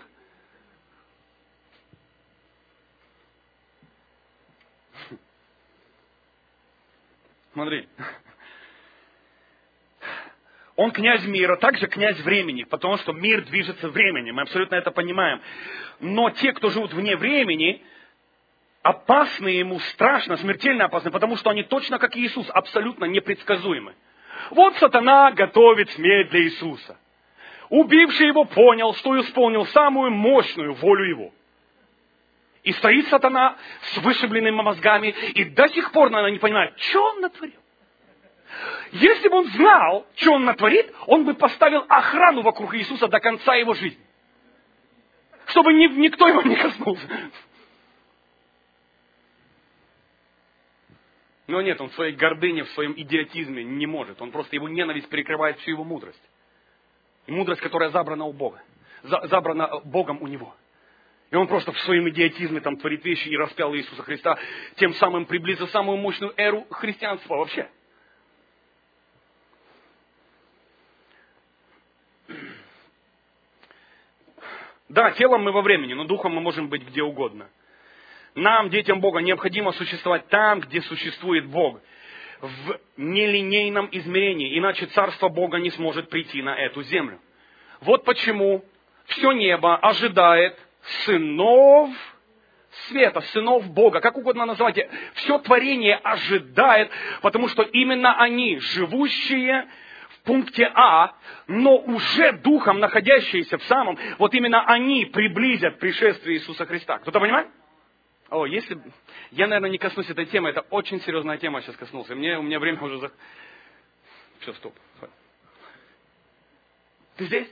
Смотри. Он князь мира, также князь времени, потому что мир движется временем. Мы абсолютно это понимаем. Но те, кто живут вне времени, опасны ему, страшно, смертельно опасны, потому что они точно как Иисус, абсолютно непредсказуемы. Вот сатана готовит смерть для Иисуса. Убивший его понял, что исполнил самую мощную волю его. И стоит сатана с вышибленными мозгами, и до сих пор, наверное, не понимает, что он натворил. Если бы он знал, что он натворит, он бы поставил охрану вокруг Иисуса до конца его жизни. Чтобы ни, никто его не коснулся. Но нет, он в своей гордыне, в своем идиотизме не может. Он просто, его ненависть перекрывает всю его мудрость. И мудрость, которая забрана у Бога. За, забрана Богом у него. И он просто в своем идиотизме там творит вещи и распял Иисуса Христа, тем самым приблизил самую мощную эру христианства вообще. Да, телом мы во времени, но духом мы можем быть где угодно. Нам, детям Бога, необходимо существовать там, где существует Бог. В нелинейном измерении. Иначе Царство Бога не сможет прийти на эту землю. Вот почему все небо ожидает сынов света, сынов Бога. Как угодно называйте. Все творение ожидает, потому что именно они, живущие в пункте А, но уже духом находящиеся в самом, вот именно они приблизят пришествие Иисуса Христа. Кто-то понимает? О, если... Я, наверное, не коснусь этой темы. Это очень серьезная тема, я сейчас коснулся. Мне, у меня время уже... За... Все, стоп. Ты здесь?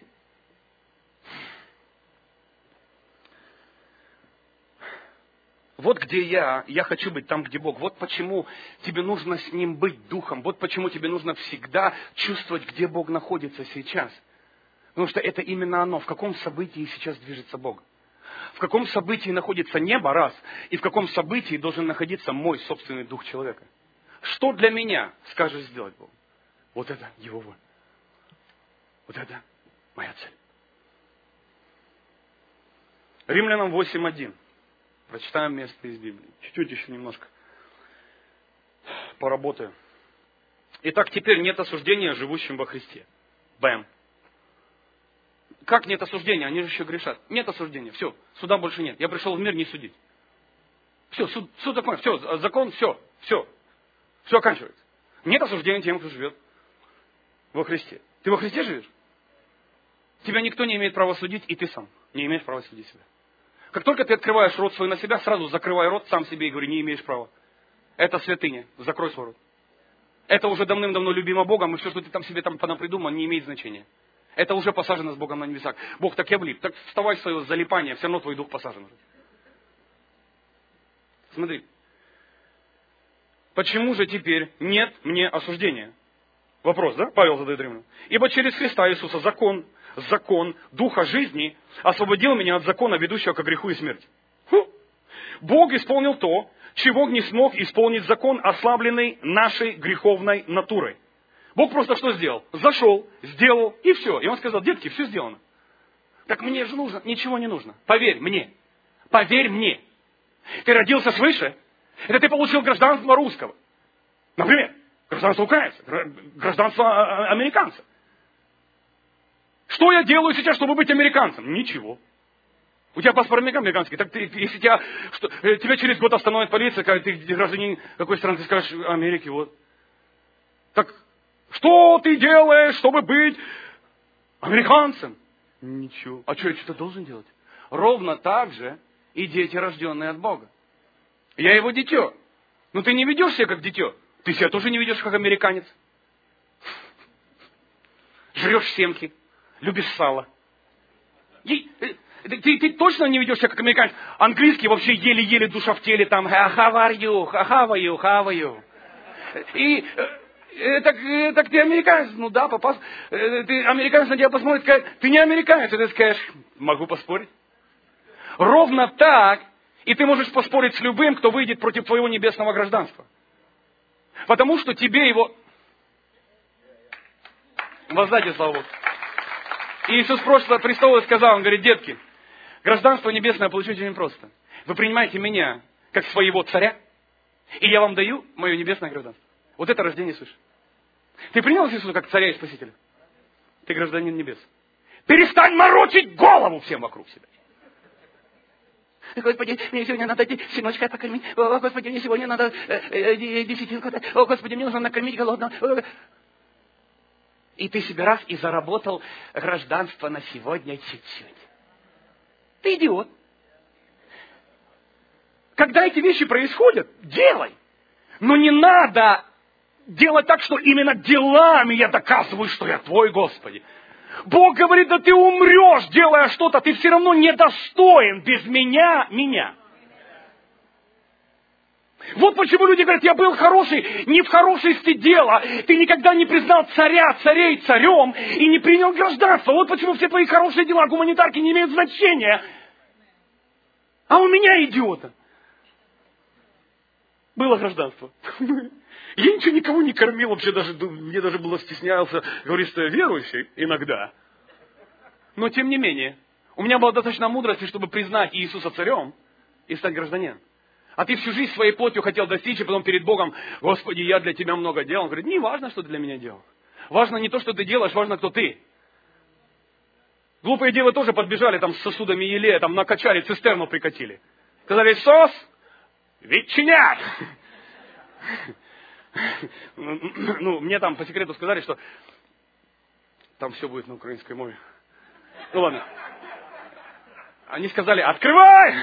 Вот где я, я хочу быть там, где Бог. Вот почему тебе нужно с Ним быть духом. Вот почему тебе нужно всегда чувствовать, где Бог находится сейчас. Потому что это именно оно. В каком событии сейчас движется Бог. В каком событии находится небо, раз, и в каком событии должен находиться мой собственный дух человека. Что для меня скажешь сделать Бог? Вот это Его воля. Вот это моя цель. Римлянам восемь один. Прочитаем место из Библии. Чуть-чуть еще немножко поработаю. Итак, теперь нет осуждения живущим во Христе. Бэм. Как нет осуждения? Они же еще грешат. Нет осуждения. Все. Суда больше нет. Я пришел в мир не судить. Все. Суд, суд закон. Все. Закон. Все. Все. Все оканчивается. Нет осуждения тем, кто живет во Христе. Ты во Христе живешь? Тебя никто не имеет права судить, и ты сам не имеешь права судить себя. Как только ты открываешь рот свой на себя, сразу закрывай рот сам себе и говори, не имеешь права. Это святыня. Закрой свой рот. Это уже давным-давно любимо Богом, и все, что ты там себе там понапридумал, не имеет значения. Это уже посажено с Богом на небесах. Бог, так я влип. Так вставай в свое залипание, все равно твой дух посажен. Смотри. Почему же теперь нет мне осуждения? Вопрос, да? Павел задает римлянам. Ибо через Христа Иисуса закон, закон Духа жизни освободил меня от закона, ведущего к греху и смерти. Фу. Бог исполнил то, чего не смог исполнить закон, ослабленный нашей греховной натурой. Бог просто что сделал? Зашел, сделал, и все. И он сказал: детки, все сделано. Так мне же нужно, ничего не нужно. Поверь мне. Поверь мне. Ты родился свыше, это ты получил гражданство русского. Например, гражданство украинца, гражданство американца. Что я делаю сейчас, чтобы быть американцем? Ничего. У тебя паспорт американский. Так ты, если тебя, что, тебя через год остановит полиция, когда ты гражданин какой страны, ты скажешь: Америки, вот. Так что ты делаешь, чтобы быть американцем? Ничего. А что, я что-то должен делать? Ровно так же и дети, рожденные от Бога. Я его дитё. Но ты не ведешь себя как дитё. Ты себя тоже не ведешь как американец. Жрешь семки, любишь сало. И, ты, ты, ты точно не ведешь себя как американец. Английский вообще еле-еле, душа в теле, там how are you, how are you, how are you. И э, так, э, так ты американец. Ну да, попас. Э, ты американец на тебя посмотрит, скажет: ты не американец. И ты скажешь: могу поспорить. Ровно так, и ты можешь поспорить с любым, кто выйдет против твоего небесного гражданства. Потому что тебе его... Воздайте славу Богу. И Иисус просто престол сказал, он говорит: детки, гражданство небесное получить очень просто. Вы принимаете меня как своего царя, и я вам даю мое небесное гражданство. Вот это рождение свыше. Ты принял Иисуса как царя и спасителя? Ты гражданин небес. Перестань морочить голову всем вокруг себя. Господи, мне сегодня надо сыночка покормить. О, Господи, мне сегодня надо э, э, десятинку дать. О, Господи, мне нужно накормить голодного. И ты себе раз и заработал гражданство на сегодня чуть-чуть. Ты идиот. Когда эти вещи происходят, делай. Но не надо делать так, что именно делами я доказываю, что я твой, Господи. Бог говорит: да ты умрешь, делая что-то, ты все равно недостоин без меня, меня. Вот почему люди говорят: я был хороший, не в хорошести дела. Ты никогда не признал царя, царей царем и не принял гражданство. Вот почему все твои хорошие дела, гуманитарки, не имеют значения. А у меня, идиота, было гражданство. Я ничего никого не кормил, вообще даже, мне даже было стеснялся говорить, что я верующий иногда. Но тем не менее, у меня была достаточно мудрости, чтобы признать Иисуса царем и стать гражданином. А ты всю жизнь своей плотью хотел достичь, и потом перед Богом: Господи, я для Тебя много делал. Он говорит: не важно, что ты для меня делал. Важно не то, что ты делаешь, важно, кто ты. Глупые девы тоже подбежали там с сосудами елея, там накачали, цистерну прикатили. Сказали: Иисус, ветчиня! Ну, мне там по секрету сказали, что там все будет на украинской мове. Ну ладно. Они сказали: открывай!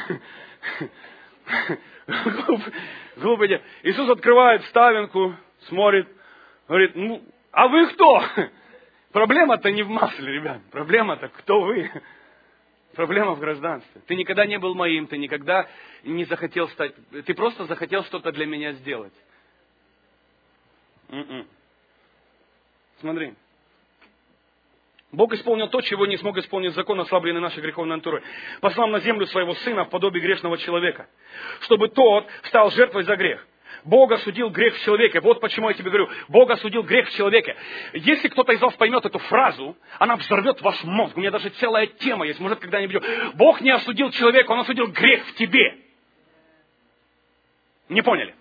Глупые. Иисус открывает ставинку, смотрит, говорит: ну, а вы кто? Проблема-то не в масле, ребят. Проблема-то кто вы? Проблема в гражданстве. Ты никогда не был моим, ты никогда не захотел стать... Ты просто захотел что-то для меня сделать. М-м. Смотри. Бог исполнил то, чего не смог исполнить закон, ослабленный нашей греховной натурой. Послал на землю своего Сына в подобие грешного человека, чтобы тот стал жертвой за грех. Бог осудил грех в человеке. Вот почему я тебе говорю. Бог осудил грех в человеке. Если кто-то из вас поймет эту фразу, она взорвет ваш мозг. У меня даже целая тема есть. Может, когда-нибудь. Бог не осудил человека, Он осудил грех в тебе. Не поняли?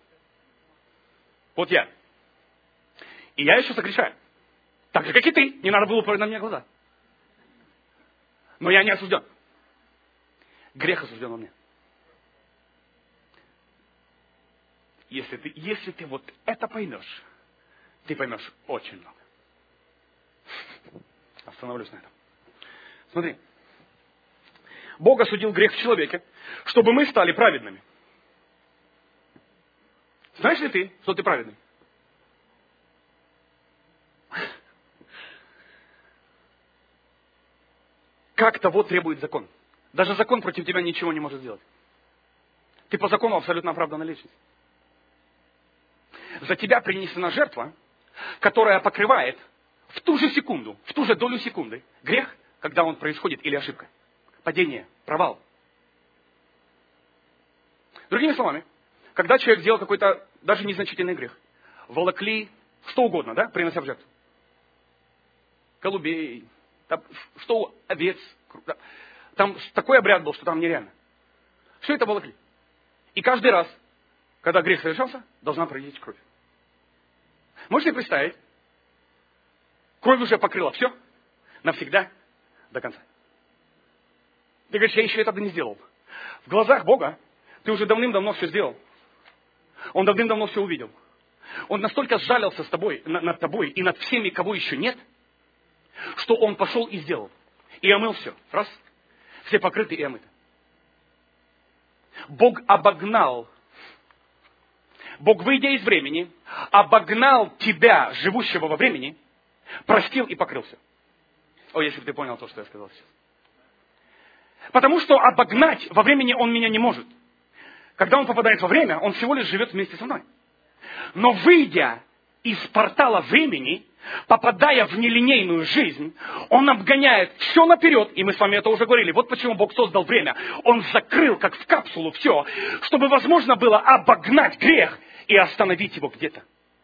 Вот я. И я еще согрешаю. Так же, как и ты. Не надо было упорить на меня глаза. Но я не осужден. Грех осужден во мне. Если ты, если ты вот это поймешь, ты поймешь очень много. Остановлюсь на этом. Смотри. Бог осудил грех в человеке, чтобы мы стали праведными. Знаешь ли ты, что ты праведный? Как того требует закон. Даже закон против тебя ничего не может сделать. Ты по закону абсолютно оправданная личность. За тебя принесена жертва, которая покрывает в ту же секунду, в ту же долю секунды грех, когда он происходит, или ошибка. Падение, провал. Другими словами, когда человек сделал какой-то даже незначительный грех, волокли что угодно, да, принося в жертву. Голубей, там, что, овец. Да. Там такой обряд был, что там нереально. Все это волокли. И каждый раз, когда грех совершался, должна пролить кровь. Можете себе представить? Кровь уже покрыла все, навсегда, до конца. Ты говоришь, я еще это не сделал. В глазах Бога ты уже давным-давно все сделал. Он давным-давно все увидел. Он настолько сжалился с тобой, над тобой и над всеми, кого еще нет, что Он пошел и сделал. И омыл все. Раз. Все покрыты и омыты. Бог обогнал. Бог, выйдя из времени, обогнал тебя, живущего во времени, простил и покрылся. О, если бы ты понял то, что я сказал сейчас. Потому что обогнать во времени Он меня не может. Когда Он попадает во время, Он всего лишь живет вместе со мной. Но выйдя из портала времени, попадая в нелинейную жизнь, Он обгоняет все наперед, и мы с вами это уже говорили. Вот почему Бог создал время. Он закрыл, как в капсулу, все, чтобы возможно было обогнать грех и остановить его где-то.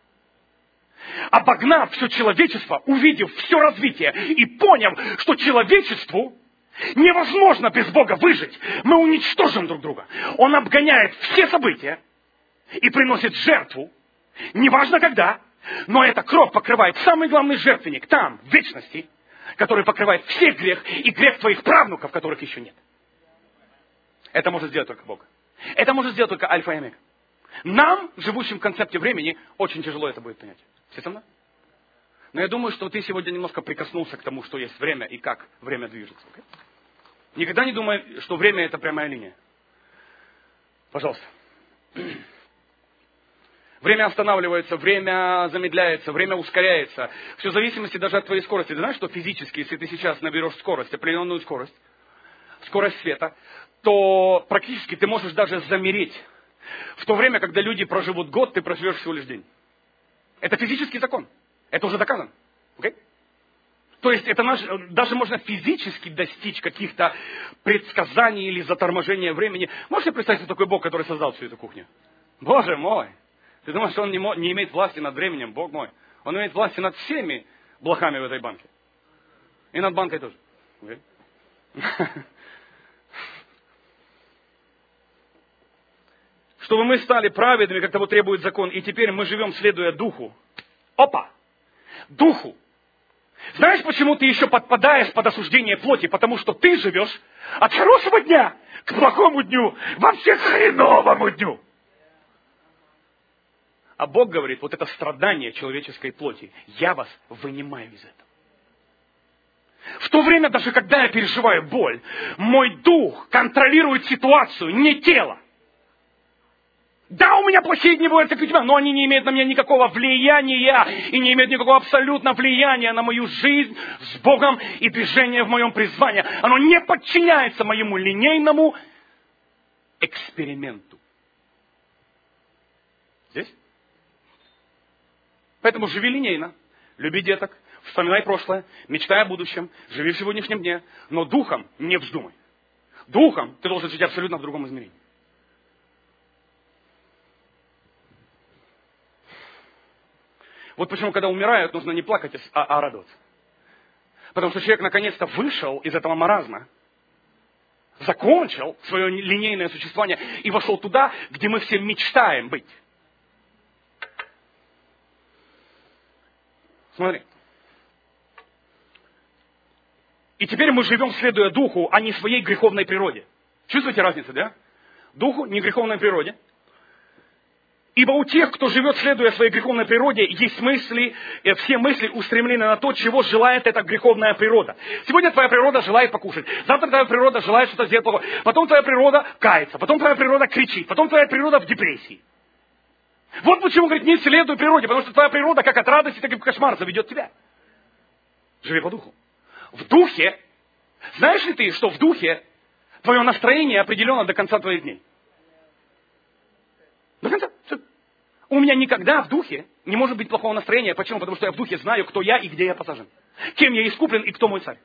Обогнав все человечество, увидев все развитие и поняв, что человечеству невозможно без Бога выжить, мы уничтожим друг друга. Он обгоняет все события и приносит жертву, неважно когда, но эта кровь покрывает самый главный жертвенник там, в вечности, который покрывает всех грех и грех твоих правнуков, которых еще нет. Это может сделать только Бог. Это может сделать только Альфа и Омега. Нам, живущим в концепте времени, очень тяжело это будет понять. Все со мной? Но я думаю, что ты сегодня немножко прикоснулся к тому, что есть время и как время движется. Okay? Никогда не думай, что время это прямая линия. Пожалуйста. Время останавливается, время замедляется, время ускоряется. Все в зависимости даже от твоей скорости. Ты знаешь, что физически, если ты сейчас наберешь скорость, определенную скорость, скорость света, то практически ты можешь даже замереть. В то время, когда люди проживут год, ты проживешь всего лишь день. Это физический закон. Это уже доказано. Okay? То есть это наш, даже можно физически достичь каких-то предсказаний или заторможения времени. Можете представить, что такой Бог, который создал всю эту кухню? Боже мой! Ты думаешь, что Он не, мо- не имеет власти над временем? Бог мой! Он имеет власти над всеми блохами в этой банке. И над банкой тоже. Okay? Чтобы мы стали праведными, как того требует закон, и теперь мы живем, следуя Духу. Опа! Духу. Знаешь, почему ты еще подпадаешь под осуждение плоти? Потому что ты живешь от хорошего дня к плохому дню, вообще к хреновому дню. А Бог говорит, вот это страдание человеческой плоти, я вас вынимаю из этого. В то время, даже когда я переживаю боль, мой дух контролирует ситуацию, не тело. Да, у меня плохие дни бывают, как у тебя, но они не имеют на меня никакого влияния и не имеют никакого абсолютно влияния на мою жизнь с Богом и движение в моем призвании. Оно не подчиняется моему линейному эксперименту. Здесь? Поэтому живи линейно, люби деток, вспоминай прошлое, мечтай о будущем, живи в сегодняшнем дне, но духом не вздумай. Духом ты должен жить абсолютно в другом измерении. Вот почему, когда умирают, нужно не плакать, а, а радоваться. Потому что человек наконец-то вышел из этого маразма, закончил свое линейное существование и вошел туда, где мы все мечтаем быть. Смотри. И теперь мы живем, следуя духу, а не своей греховной природе. Чувствуете разницу, да? Духу, не греховной природе. Ибо у тех, кто живет, следуя своей греховной природе, есть мысли, и все мысли устремлены на то, чего желает эта греховная природа. Сегодня твоя природа желает покушать, завтра твоя природа желает что-то сделать плохое, потом твоя природа кается, потом твоя природа кричит, потом твоя природа в депрессии. Вот почему, говорит, не следуй природе, потому что твоя природа как от радости, так и в кошмар заведет тебя. Живи по духу. В духе, знаешь ли ты, что в духе твое настроение определено до конца твоих дней? До конца. Все. У меня никогда в духе не может быть плохого настроения. Почему? Потому что я в духе знаю, кто я и где я посажен. Кем я искуплен и кто мой царь.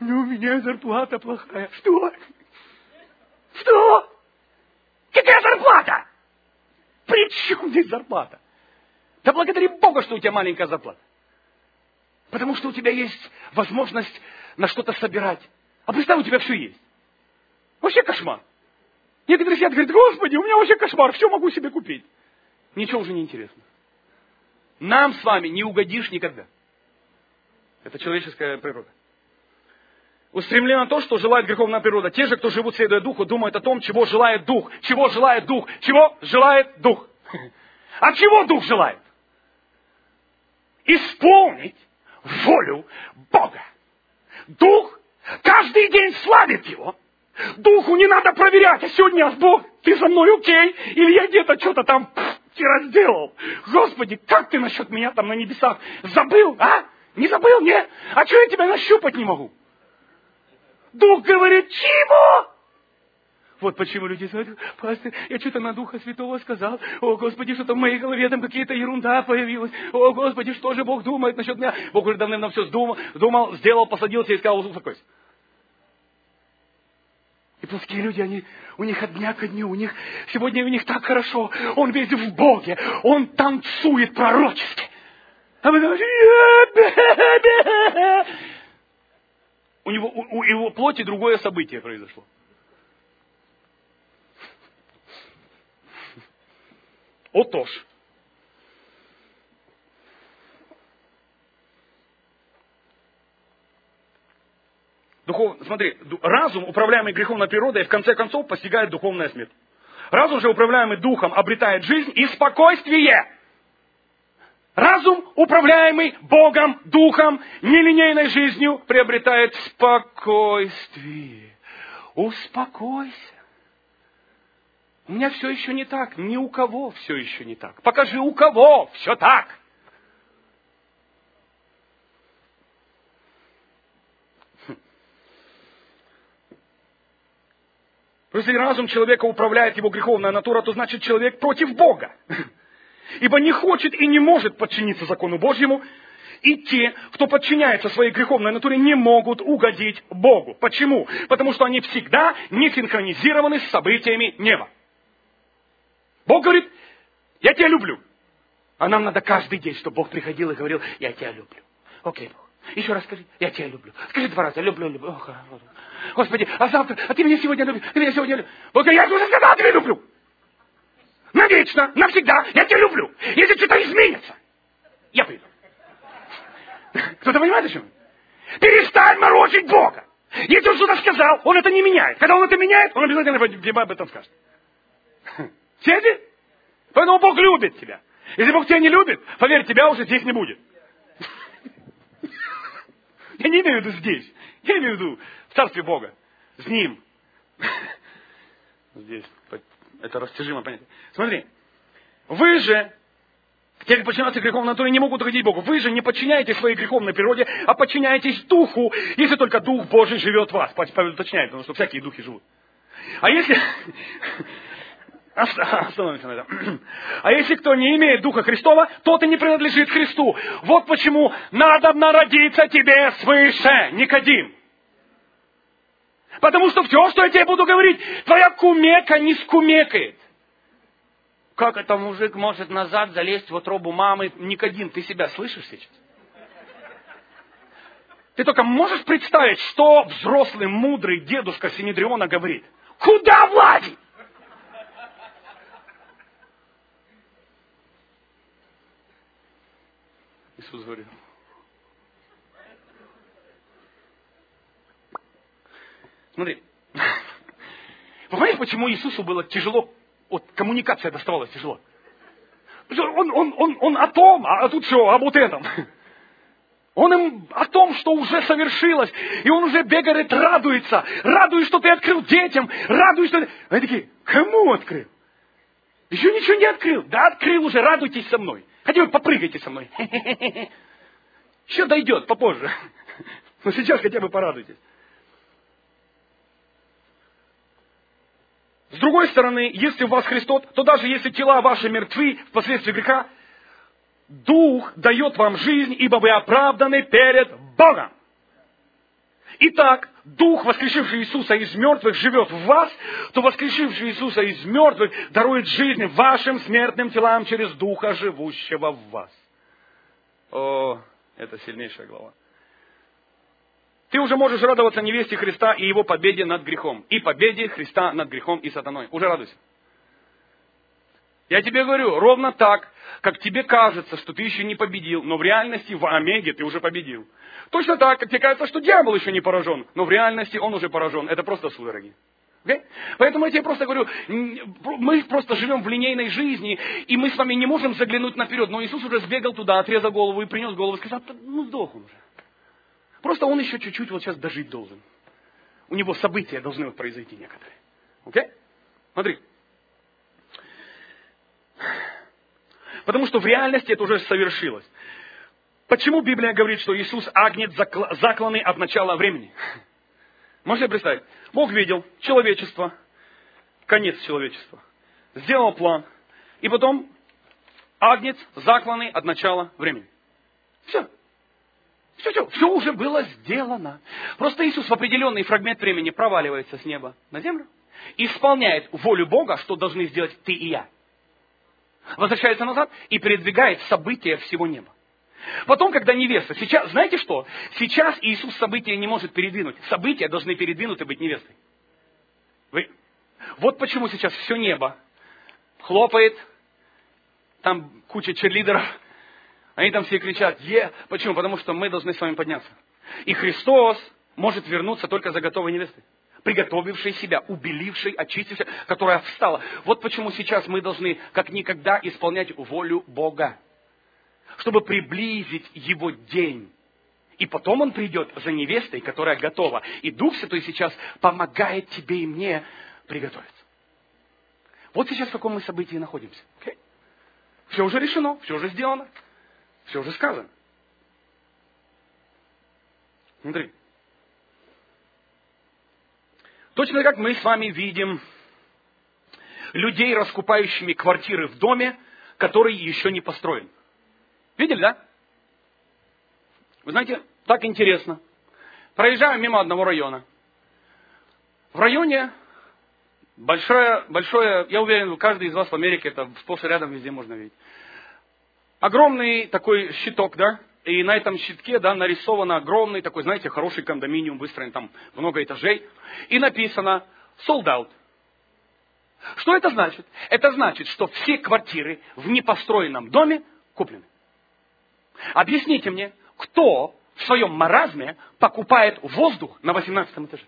ну, у меня зарплата плохая. Что? Что? Какая зарплата? При чем здесь зарплата? Да благодари Бога, что у тебя маленькая зарплата. Потому что у тебя есть возможность на что-то собирать. А представь, у тебя все есть. Вообще кошмар. Некоторые сидят и говорят, Господи, у меня вообще кошмар, все могу себе купить. Ничего уже не интересно. Нам с вами не угодишь никогда. Это человеческая природа. Устремлено то, что желает греховная природа. Те же, кто живут, следуя Духу, думают о том, чего желает Дух. Чего желает Дух? Чего желает Дух? А чего Дух желает? Исполнить волю Бога. Дух каждый день славит Его. Духу не надо проверять, а сегодня Бог, ты со мной окей? Или я где-то что-то там вчера сделал? Господи, как ты насчет меня там на небесах? Забыл, а? Не забыл, нет? А что я тебя нащупать не могу? Дух говорит, чего? Вот почему люди говорят, пастор, я что-то на Духа Святого сказал. О, Господи, что-то в моей голове там какие-то ерунда появилась. О, Господи, что же Бог думает насчет меня? Бог уже давно все думал, думал, сделал, посадился и сказал, успокойся. И плоские люди, они, у них от дня ко дню, у них, сегодня у них так хорошо. Он весь в Боге, он танцует пророчески. А мы говорим, у него, у, у его плоти другое событие произошло. Отож. Духов... Смотри, разум, управляемый греховной природой, в конце концов постигает духовная смерть. Разум же, управляемый духом, обретает жизнь и спокойствие. Разум, управляемый Богом, Духом, нелинейной жизнью, приобретает спокойствие. Успокойся. У меня все еще не так. Ни у кого все еще не так. Покажи, у кого все так. Если разум человека управляет его греховная натура, то значит человек против Бога. Ибо не хочет и не может подчиниться закону Божьему, и те, кто подчиняется своей греховной натуре, не могут угодить Богу. Почему? Потому что они всегда не синхронизированы с событиями неба. Бог говорит, я тебя люблю. А нам надо каждый день, чтобы Бог приходил и говорил, я тебя люблю. Окей, Бог. Еще раз скажи, я тебя люблю. Скажи два раза, люблю, люблю. Ох, Господи, а завтра, а ты меня сегодня любишь, ты меня сегодня любишь. Бог говорит, я же уже сказал, тебя люблю. Навечно, навсегда, я тебя люблю. Если что-то изменится, я приду. Кто-то понимает, о чем? Перестань морочить Бога. Если он что-то сказал, он это не меняет. Когда он это меняет, он обязательно тебе об этом скажет. Сети? Поэтому Бог любит тебя. Если Бог тебя не любит, поверь, тебя уже здесь не будет. Я не имею в виду здесь. Я имею в виду в Царстве Бога. С Ним. Здесь. Это растяжимое понятие. Смотри. Вы же, те, кто подчиняются греховной натуре, не могут угодить Богу. Вы же не подчиняетесь своей греховной природе, а подчиняетесь Духу, если только Дух Божий живет в вас. Павел уточняет, потому что всякие духи живут. А если... Остановимся на этом. А если кто не имеет Духа Христова, тот и не принадлежит Христу. Вот почему надо народиться тебе свыше, Никодим. Потому что все, что я тебе буду говорить, твоя кумека не скумекает. Как это мужик может назад залезть в утробу мамы? Никодим, ты себя слышишь сейчас? Ты только можешь представить, что взрослый, мудрый дедушка Синедриона говорит? Куда влазить? Иисус говорит. Смотри. Вы понимаете, почему Иисусу было тяжело, вот коммуникация доставалась тяжело? Он, он, он, он о том, а тут что, об вот этом. Он им о том, что уже совершилось. И он уже бегает, радуется. Радуется, что ты открыл детям. Радуется, что ты... Они такие, кому открыл? Еще ничего не открыл. Да открыл уже, радуйтесь со мной. Хотя вы попрыгайте со мной. Еще дойдет попозже. Но сейчас хотя бы порадуйтесь. С другой стороны, если у вас Христос, то даже если тела ваши мертвы впоследствии греха, Дух дает вам жизнь, ибо вы оправданы перед Богом. Итак, Дух, воскресивший Иисуса из мертвых, живет в вас, то воскресивший Иисуса из мертвых дарует жизнь вашим смертным телам через Духа, живущего в вас. О, это сильнейшая глава. Ты уже можешь радоваться невесте Христа и его победе над грехом. И победе Христа над грехом и сатаной. Уже радуйся. Я тебе говорю, ровно так, как тебе кажется, что ты еще не победил, но в реальности в Омеге ты уже победил. Точно так, как тебе кажется, что дьявол еще не поражен, но в реальности он уже поражен. Это просто судороги. Okay? Поэтому я тебе просто говорю, мы просто живем в линейной жизни, и мы с вами не можем заглянуть наперед. Но Иисус уже сбегал туда, отрезал голову и принес голову, и сказал, ну сдох он уже. Просто он еще чуть-чуть вот сейчас дожить должен. У него события должны вот произойти некоторые. Окей? Okay? Смотри. Потому что в реальности это уже совершилось. Почему Библия говорит, что Иисус агнец закланный от начала времени? Можете представить? Бог видел человечество, конец человечества, сделал план, и потом агнец закланный от начала времени. Все. Все, все, все уже было сделано. Просто Иисус в определенный фрагмент времени проваливается с неба на землю, исполняет волю Бога, что должны сделать ты и я. Возвращается назад и передвигает события всего неба. Потом, когда невеста, сейчас, знаете что? Сейчас Иисус события не может передвинуть. События должны передвинуты быть невестой. Вы... Вот почему сейчас все небо хлопает, там куча черлидеров, они там все кричат, е, почему? Потому что мы должны с вами подняться. И Христос может вернуться только за готовой невестой. Приготовившей себя, убелившей, очистившей, которая встала. Вот почему сейчас мы должны как никогда исполнять волю Бога. Чтобы приблизить Его день. И потом Он придет за невестой, которая готова. И Дух Святой сейчас помогает тебе и мне приготовиться. Вот сейчас в каком мы событии находимся. Okay? Все уже решено, все уже сделано, все уже сказано. Смотри. Точно как мы с вами видим людей, раскупающими квартиры в доме, который еще не построен. Видели, да? Вы знаете, так интересно. Проезжаю мимо одного района. В районе большое, большое, я уверен, каждый из вас в Америке, это сплошь и рядом везде можно видеть. Огромный такой щиток, да? И на этом щитке, да, нарисован огромный такой, знаете, хороший кондоминиум, выстроен там много этажей. И написано «Sold out». Что это значит? Это значит, что все квартиры в непостроенном доме куплены. Объясните мне, кто в своем маразме покупает воздух на восемнадцатом этаже?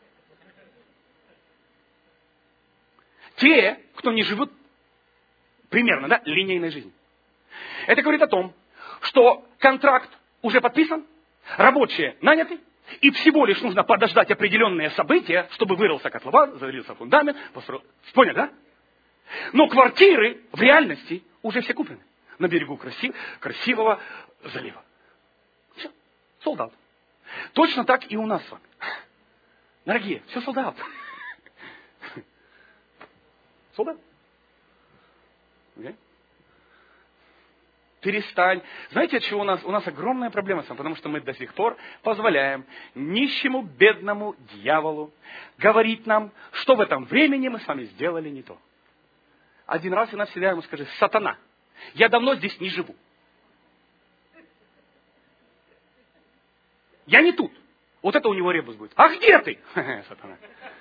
Те, кто не живут примерно, да, линейной жизнью. Это говорит о том, что контракт уже подписан, рабочие наняты, и всего лишь нужно подождать определенные события, чтобы вырылся котлован, завалился фундамент, построил. Поняли, да? Но квартиры в реальности уже все куплены. На берегу красив, красивого залива. Все, солдат. Точно так и у нас с вами. Дорогие, все солдат. Солдат. Okay. Перестань. Знаете, от чего у нас? У нас огромная проблема с вами, потому что мы до сих пор позволяем нищему, бедному дьяволу говорить нам, что в этом времени мы с вами сделали не то. Один раз и навсегда ему скажи: сатана, я давно здесь не живу. Я не тут. Вот это у него ребус будет. А где ты? Сатана.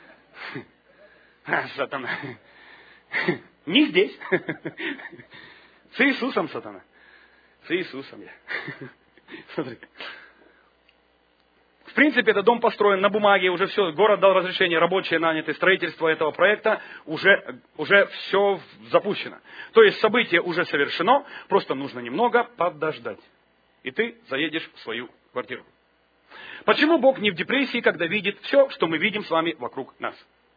Сатана. Не здесь. С Иисусом, сатана. С Иисусом я. Смотри. В принципе, этот дом построен на бумаге, уже все, город дал разрешение, рабочие наняты, строительство этого проекта, уже, уже все запущено. То есть событие уже совершено, просто нужно немного подождать. И ты заедешь в свою квартиру. Почему Бог не в депрессии, когда видит все, что мы видим с вами вокруг нас?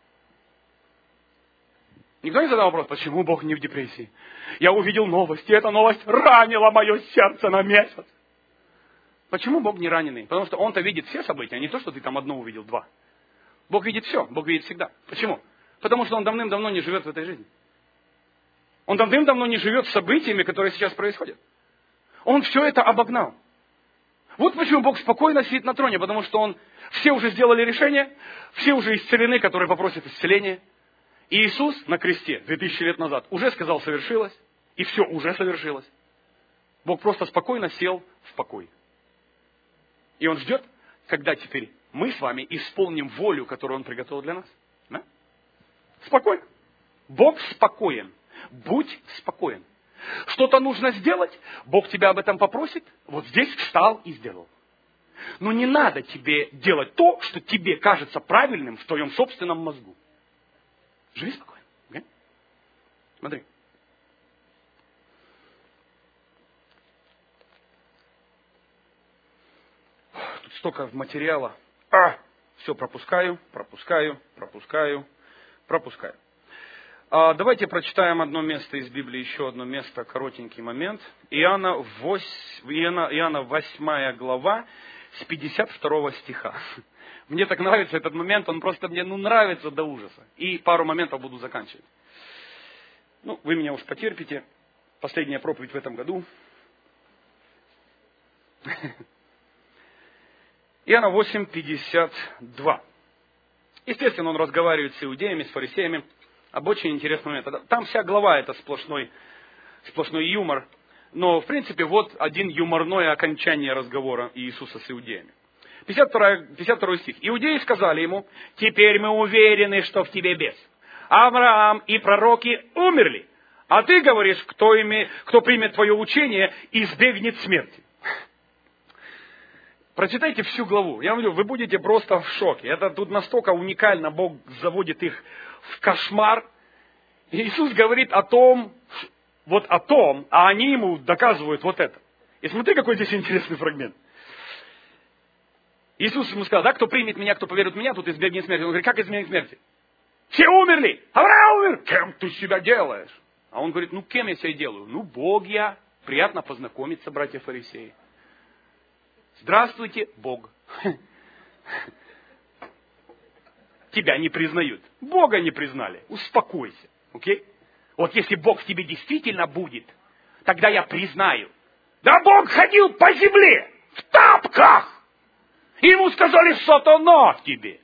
Никто не задал вопрос, почему Бог не в депрессии? Я увидел новость, и эта новость ранила мое сердце на месяц. Почему Бог не раненый? Потому что Он-то видит все события, а не то, что ты там одно увидел, два. Бог видит все, Бог видит всегда. Почему? Потому что Он давным-давно не живет в этой жизни. Он давным-давно не живет с событиями, которые сейчас происходят. Он все это обогнал. Вот почему Бог спокойно сидит на троне, потому что Он, все уже сделали решение, все уже исцелены, которые попросят исцеления. И Иисус на кресте две тысячи лет назад уже сказал совершилось, и все уже совершилось. Бог просто спокойно сел в покой. И Он ждет, когда теперь мы с вами исполним волю, которую Он приготовил для нас. Да? Спокойно. Бог спокоен. Будь спокоен. Что-то нужно сделать, Бог тебя об этом попросит, вот здесь встал и сделал. Но не надо тебе делать то, что тебе кажется правильным в твоем собственном мозгу. Живи спокойно. Okay? Смотри. Тут столько материала. А! Все пропускаю, пропускаю, пропускаю, пропускаю. А, давайте прочитаем одно место из Библии, еще одно место, коротенький момент. Иоанна, восемь, Иоанна, Иоанна восьмая глава с пятьдесят второго стиха. Мне так нравится этот момент, он просто мне ну, нравится до ужаса. И пару моментов буду заканчивать. Ну, вы меня уж потерпите. Последняя проповедь в этом году. Иоанна восемь, пятьдесят два. Естественно, он разговаривает с иудеями, с фарисеями об очень интересном моменте. Там вся глава это сплошной, сплошной юмор. Но, в принципе, вот один юморное окончание разговора Иисуса с иудеями. пятьдесят второй стих. Иудеи сказали ему: теперь мы уверены, что в тебе бес. Авраам и пророки умерли. А ты говоришь, кто, име, кто примет твое учение, избегнет смерти. Прочитайте всю главу. Я говорю, вы будете просто в шоке. Это тут настолько уникально. Бог заводит их в кошмар. И Иисус говорит о том, вот о том, а они ему доказывают вот это. И смотри, какой здесь интересный фрагмент. Иисус ему сказал: да, кто примет меня, кто поверит в меня, тут избегнет смерти. Он говорит: как избегнет смерти? Все умерли. Авраам умер. Кем ты себя делаешь? А он говорит: ну кем я себя делаю? Ну Бог я. Приятно познакомиться, братья фарисеи. Здравствуйте, Бог. Тебя не признают. Бога не признали. Успокойся. Окей? Вот если Бог в тебе действительно будет, тогда я признаю. Да Бог ходил по земле в тапках. И ему сказали: сатана в тебе.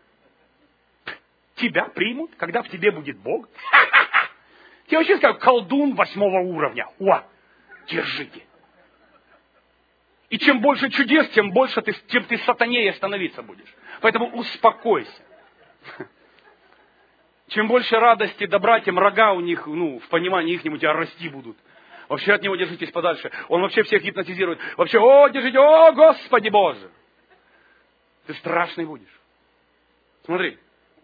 Тебя примут, когда в тебе будет Бог? Тебе вообще скажут: колдун восьмого уровня. О, держите. И чем больше чудес, тем больше ты, тем ты сатанее становиться будешь. Поэтому успокойся. Чем больше радости, добра, тем рога у них, ну, в понимании их, у тебя расти будут. Вообще от него держитесь подальше. Он вообще всех гипнотизирует. Вообще, о, держите, о, Господи Боже. Ты страшный будешь. Смотри.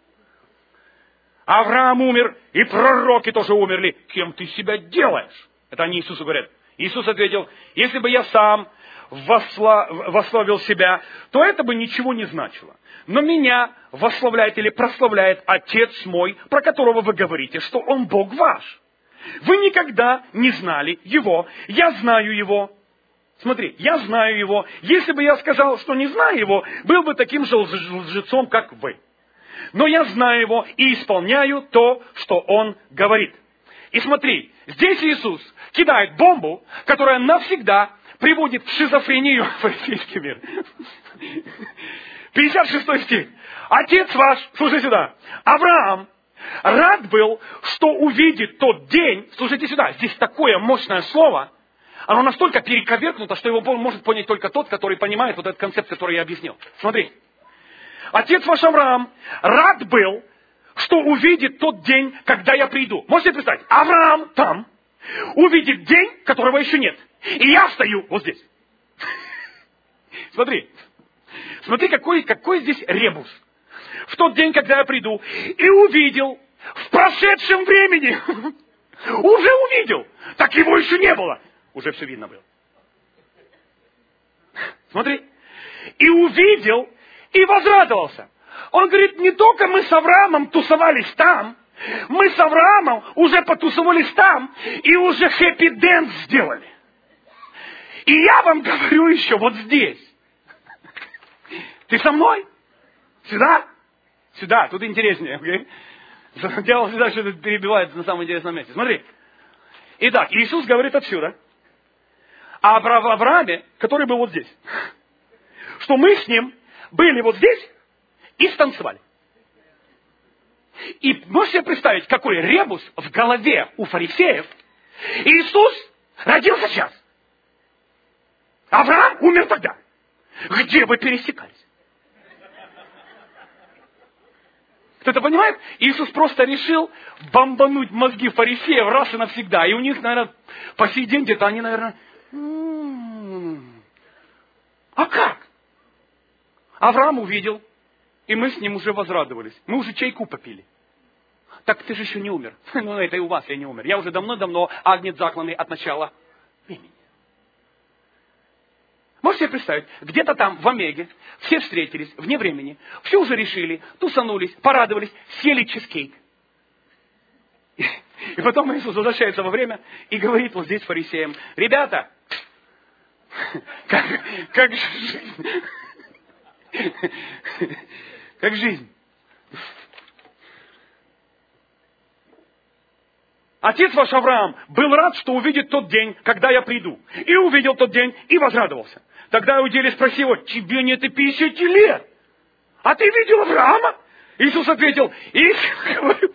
Авраам умер, и пророки тоже умерли. Кем ты себя делаешь? Это они Иисусу говорят. Иисус ответил: если бы я сам восславил себя, то это бы ничего не значило. Но меня восславляет или прославляет Отец мой, про которого вы говорите, что Он Бог ваш. Вы никогда не знали Его, я знаю Его. Смотри, я знаю Его. Если бы я сказал, что не знаю Его, был бы таким же лжецом, как вы. Но я знаю Его и исполняю то, что Он говорит. И смотри, здесь Иисус кидает бомбу, которая навсегда приводит в шизофрению фарисейский мир. пятьдесят шестой стих. Отец ваш, слушай сюда, Авраам рад был, что увидит тот день, слушайте сюда, здесь такое мощное слово, оно настолько перековеркнуто, что его может понять только тот, который понимает вот этот концепт, который я объяснил. Смотри. Отец ваш Авраам рад был, что увидит тот день, когда я приду. Можете представить? Авраам там увидит день, которого еще нет. И я стою вот здесь. Смотри. Смотри, какой, какой здесь ребус. В тот день, когда я приду, и увидел в прошедшем времени. Уже увидел. Так его еще не было. Уже все видно было. Смотри. И увидел, и возрадовался. Он говорит, не только мы с Авраамом тусовались там, мы с Авраамом уже потусовались там, и уже хэппи-дэнс сделали. И я вам говорю еще вот здесь. Ты со мной? Сюда? Сюда, тут интереснее. Okay? Дело всегда что-то перебивается на самом интересном месте. Смотри. Итак, Иисус говорит отсюда. А об Аврааме, который был вот здесь. что мы с ним были вот здесь и станцевали. И можете себе представить, какой ребус в голове у фарисеев. Иисус родился сейчас. Авраам умер тогда. Где вы пересекались? Кто-то понимает? Иисус просто решил бомбануть мозги фарисеев раз и навсегда. И у них, наверное, по сей день где-то они, наверное... М-м-м. А как? Авраам увидел, и мы с ним уже возрадовались. Мы уже чайку попили. Так ты же еще не умер. Ну, это и у вас я не умер. Я уже давно-давно агнец закланный от начала времени. Можете себе представить, где-то там, в Омеге, все встретились, вне времени, все уже решили, тусанулись, порадовались, съели чизкейк. И, и потом Иисус возвращается во время и говорит вот здесь фарисеям: ребята, как, как жизнь? Как жизнь? Отец ваш Авраам был рад, что увидит тот день, когда я приду. И увидел тот день, и возрадовался. Тогда иудеи спросили его: тебе нет и пятидесяти лет, а ты видел Авраама? Иисус ответил: истинно говорю.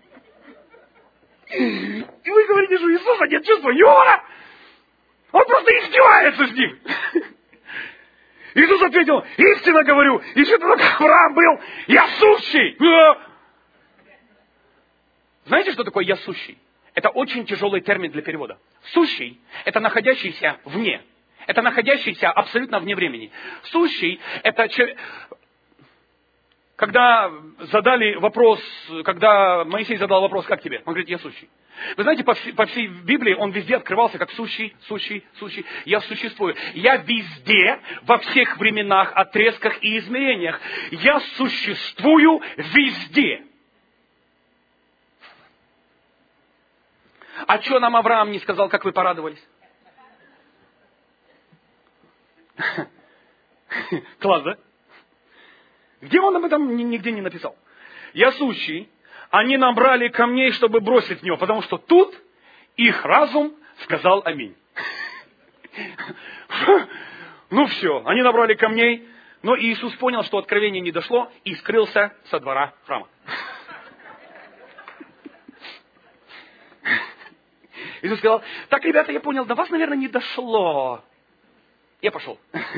И вы говорите, что у Иисуса нет чувства юмора? Он просто издевается с ним. Иисус ответил: истинно говорю, еще только Авраам был, я сущий. Знаете, что такое я сущий? Это очень тяжелый термин для перевода. Сущий – это находящийся вне. Это находящийся абсолютно вне времени. Сущий – это... Когда задали вопрос, когда Моисей задал вопрос: как тебе? Он говорит: я сущий. Вы знаете, по всей, по всей Библии он везде открывался как сущий, сущий, сущий. Я существую. Я везде, во всех временах, отрезках и измерениях. Я существую везде. А что нам Авраам не сказал, как вы порадовались? Класс, да? Где он об этом нигде не написал? Я сущий, они набрали камней, чтобы бросить в него, потому что тут их разум сказал аминь. Ну все, они набрали камней, но Иисус понял, что откровение не дошло, и скрылся со двора храма. Иисус сказал: так, ребята, я понял, до вас, наверное, не дошло. Я пошел.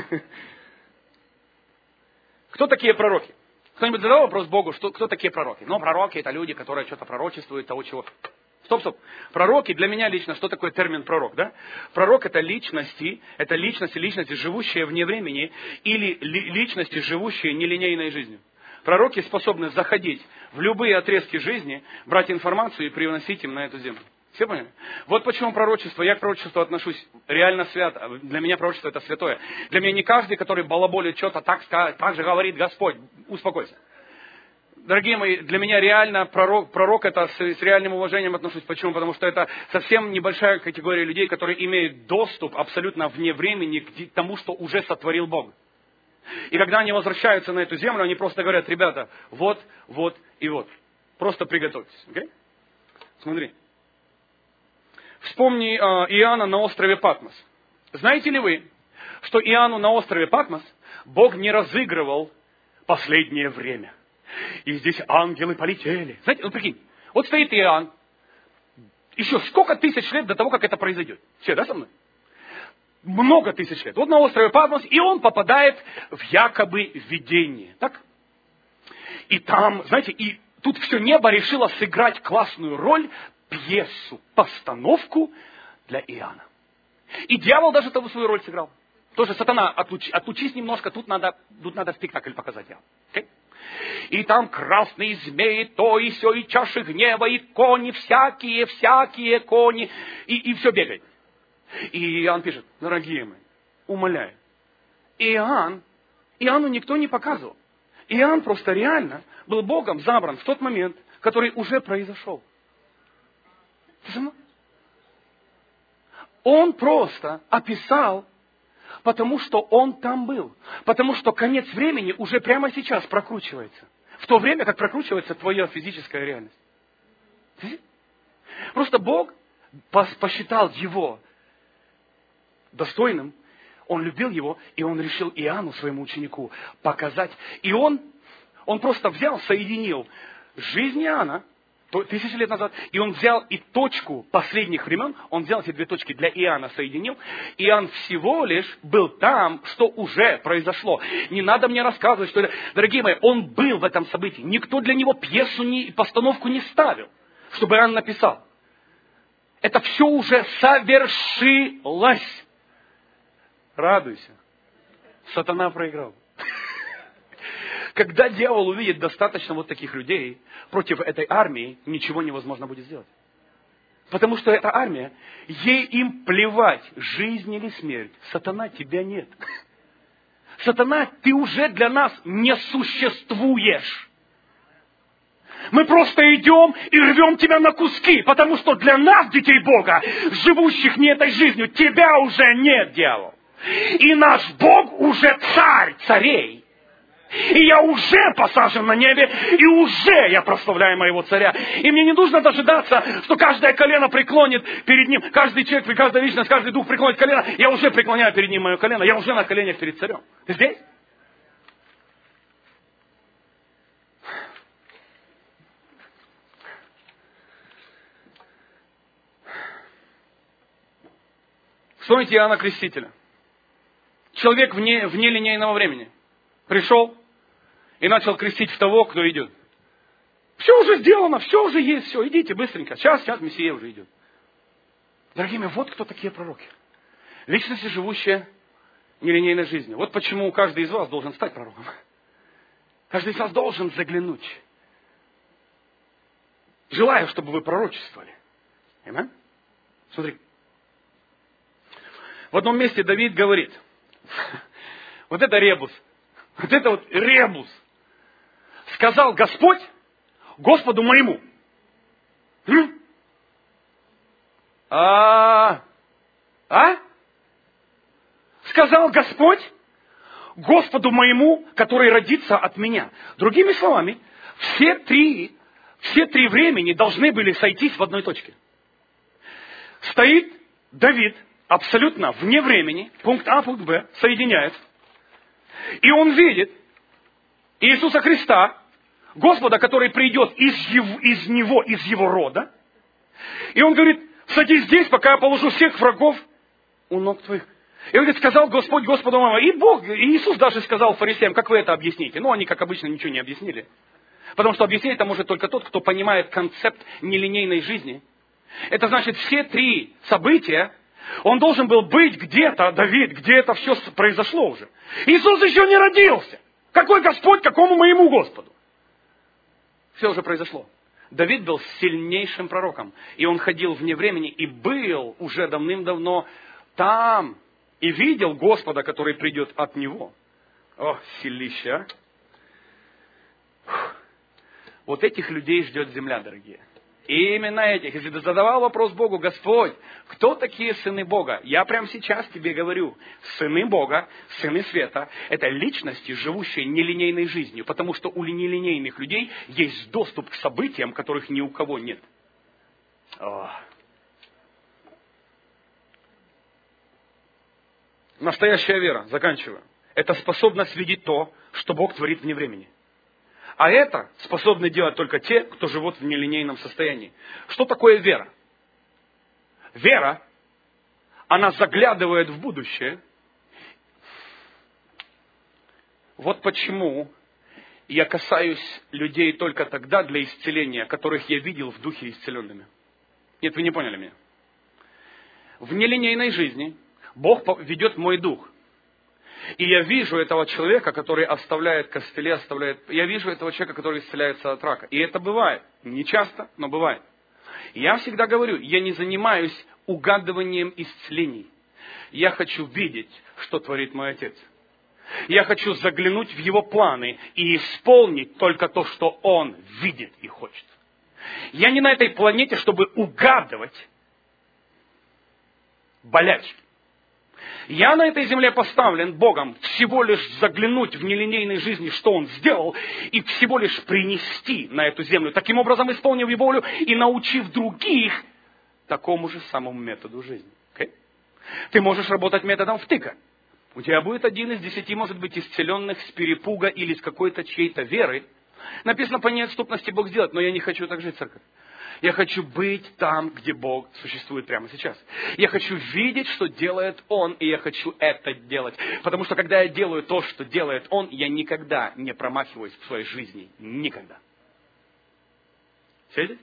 Кто такие пророки? Кто-нибудь задал вопрос Богу, что, кто такие пророки? Ну, пророки — это люди, которые что-то пророчествуют, того чего. Стоп, стоп. Пророки, для меня лично, что такое термин пророк, да? Пророк — это личности, это личности, личности, живущие вне времени, или ли, личности, живущие нелинейной жизнью. Пророки способны заходить в любые отрезки жизни, брать информацию и привносить им на эту землю. Все поняли? Вот почему пророчество. Я к пророчеству отношусь реально свято. Для меня пророчество — это святое. Для меня не каждый, который балаболит что-то, так, так же говорит Господь. Успокойся. Дорогие мои, для меня реально пророк, пророк это с, с реальным уважением отношусь. Почему? Потому что это совсем небольшая категория людей, которые имеют доступ абсолютно вне времени к тому, что уже сотворил Бог. И когда они возвращаются на эту землю, они просто говорят: ребята, вот, вот и вот. Просто приготовьтесь. Okay? Смотри. Вспомни э, Иоанна на острове Патмос. Знаете ли вы, что Иоанну на острове Патмос Бог не разыгрывал последнее время? И здесь ангелы полетели. Знаете, ну прикинь, вот стоит Иоанн, еще сколько тысяч лет до того, как это произойдет. Все, да, со мной? Много тысяч лет. Вот на острове Патмос, и он попадает в якобы видение. Так? И там, знаете, и тут все небо решило сыграть классную роль, пьесу, постановку для Иоанна. И дьявол даже того свою роль сыграл. Тоже сатана, отлучи, отлучись немножко, тут надо, тут надо спектакль показать. Okay? И там красные змеи, то и все, и чаши гнева, и кони, всякие, всякие кони, и, и все бегает. И Иоанн пишет: дорогие мои, умоляю, Иоанн, Иоанну никто не показывал. Иоанн просто реально был Богом забран в тот момент, который уже произошел. Он просто описал, потому что он там был. Потому что конец времени уже прямо сейчас прокручивается. В то время, как прокручивается твоя физическая реальность. Просто Бог посчитал его достойным. Он любил его, и он решил Иоанну, своему ученику, показать. И он, он просто взял, соединил жизнь Иоанна, тысячи лет назад, и он взял и точку последних времен, он взял эти две точки для Иоанна, соединил. Иоанн всего лишь был там, что уже произошло. Не надо мне рассказывать, что это... Дорогие мои, он был в этом событии. Никто для него пьесу, не, постановку не ставил, чтобы Иоанн написал. Это все уже совершилось. Радуйся. Сатана проиграл. Когда дьявол увидит достаточно вот таких людей, против этой армии ничего невозможно будет сделать. Потому что эта армия, ей им плевать, жизнь или смерть. Сатана, тебя нет. Сатана, ты уже для нас не существуешь. Мы просто идем и рвем тебя на куски, потому что для нас, детей Бога, живущих не этой жизнью, тебя уже нет, дьявол. И наш Бог уже царь царей. И я уже посажен на небе, и уже я прославляю моего царя. И мне не нужно дожидаться, что каждое колено преклонит перед ним, каждый человек, каждая личность, каждый дух преклонит колено. Я уже преклоняю перед ним мое колено, я уже на коленях перед царем. Ты здесь? Вспомните Иоанна Крестителя. Человек вне, вне линейного времени. Пришел и начал крестить в того, кто идет. Все уже сделано, все уже есть, все, идите быстренько. Сейчас, сейчас Мессия уже идет. Дорогие мои, вот кто такие пророки. Личности, живущие нелинейной жизнью. Вот почему каждый из вас должен стать пророком. Каждый из вас должен заглянуть. Желаю, чтобы вы пророчествовали. Аминь? Смотри. В одном месте Давид говорит, вот это ребус, вот это вот ребус. Сказал Господь Господу моему. М? А, а? Сказал Господь Господу моему, который родится от меня. Другими словами, все три, все три времени должны были сойтись в одной точке. Стоит Давид абсолютно вне времени, пункт А, пункт Б, соединяется. И он видит Иисуса Христа, Господа, который придет из, его, из Него, из Его рода. И он говорит, садись здесь, пока я положу всех врагов у ног твоих. И он говорит, сказал Господь Господу моему. И Бог, и Иисус даже сказал фарисеям, как вы это объясните? Ну, они, как обычно, ничего не объяснили. Потому что объяснить это может только тот, кто понимает концепт нелинейной жизни. Это значит, все три события, он должен был быть где-то, Давид, где это все произошло уже. Иисус еще не родился. Какой Господь, какому моему Господу? Все уже произошло. Давид был сильнейшим пророком. И он ходил вне времени и был уже давным-давно там. И видел Господа, который придет от него. О, силища. Вот этих людей ждет земля, дорогие. И именно этих. Если ты задавал вопрос Богу, Господь, кто такие сыны Бога? Я прямо сейчас тебе говорю, сыны Бога, сыны света, это личности, живущие нелинейной жизнью, потому что у нелинейных людей есть доступ к событиям, которых ни у кого нет. О. Настоящая вера, заканчиваю, это способность видеть то, что Бог творит вне времени. А это способны делать только те, кто живут в нелинейном состоянии. Что такое вера? Вера, она заглядывает в будущее. Вот почему я касаюсь людей только тогда для исцеления, которых я видел в духе исцеленными. Нет, вы не поняли меня. В нелинейной жизни Бог ведет мой дух. И я вижу этого человека, который оставляет костыли, оставляет... Я вижу этого человека, который исцеляется от рака. И это бывает. Не часто, но бывает. Я всегда говорю, я не занимаюсь угадыванием исцелений. Я хочу видеть, что творит мой Отец. Я хочу заглянуть в Его планы и исполнить только то, что Он видит и хочет. Я не на этой планете, чтобы угадывать болячки. Я на этой земле поставлен Богом всего лишь заглянуть в нелинейной жизни, что Он сделал, и всего лишь принести на эту землю, таким образом исполнив Его волю и научив других такому же самому методу жизни. Okay? Ты можешь работать методом втыка. У тебя будет один из десяти, может быть, исцеленных с перепуга или с какой-то чьей-то веры. Написано, по неотступности Бог сделает, но я не хочу так жить, церковь. Я хочу быть там, где Бог существует прямо сейчас. Я хочу видеть, что делает Он, и я хочу это делать. Потому что, когда я делаю то, что делает Он, я никогда не промахиваюсь в своей жизни. Никогда. Сидите?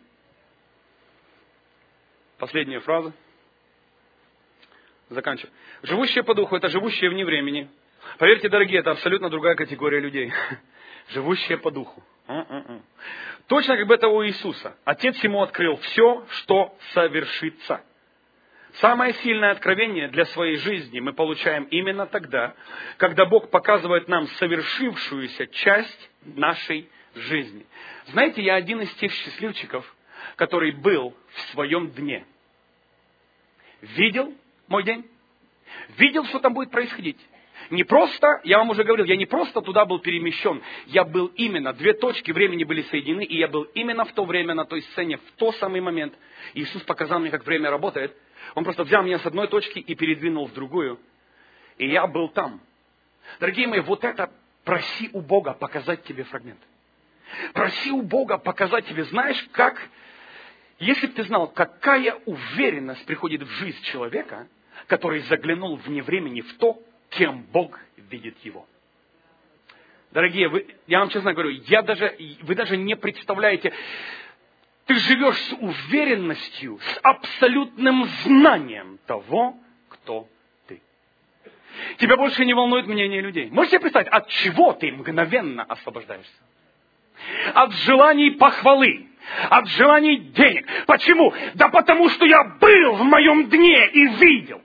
Последняя фраза. Заканчиваю. Живущие по духу – это живущие вне времени. Поверьте, дорогие, это абсолютно другая категория людей. Живущие по духу. У-у-у. Точно как бы это у Иисуса. Отец ему открыл все, что совершится. Самое сильное откровение для своей жизни мы получаем именно тогда, когда Бог показывает нам совершившуюся часть нашей жизни. Знаете, я один из тех счастливчиков, который был в своем дне. Видел мой день. Видел, что там будет происходить. Не просто, я вам уже говорил, я не просто туда был перемещен. Я был именно, две точки времени были соединены, и я был именно в то время на той сцене, в тот самый момент. Иисус показал мне, как время работает. Он просто взял меня с одной точки и передвинул в другую. И я был там. Дорогие мои, вот это проси у Бога показать тебе фрагмент. Проси у Бога показать тебе, знаешь, как... Если бы ты знал, какая уверенность приходит в жизнь человека, который заглянул вне времени в то, кем Бог видит его. Дорогие, вы, я вам честно говорю, я даже, вы даже не представляете, ты живешь с уверенностью, с абсолютным знанием того, кто ты. Тебя больше не волнует мнение людей. Можете себе представить, от чего ты мгновенно освобождаешься? От желаний похвалы, от желаний денег. Почему? Да потому что я был в моем дне и видел.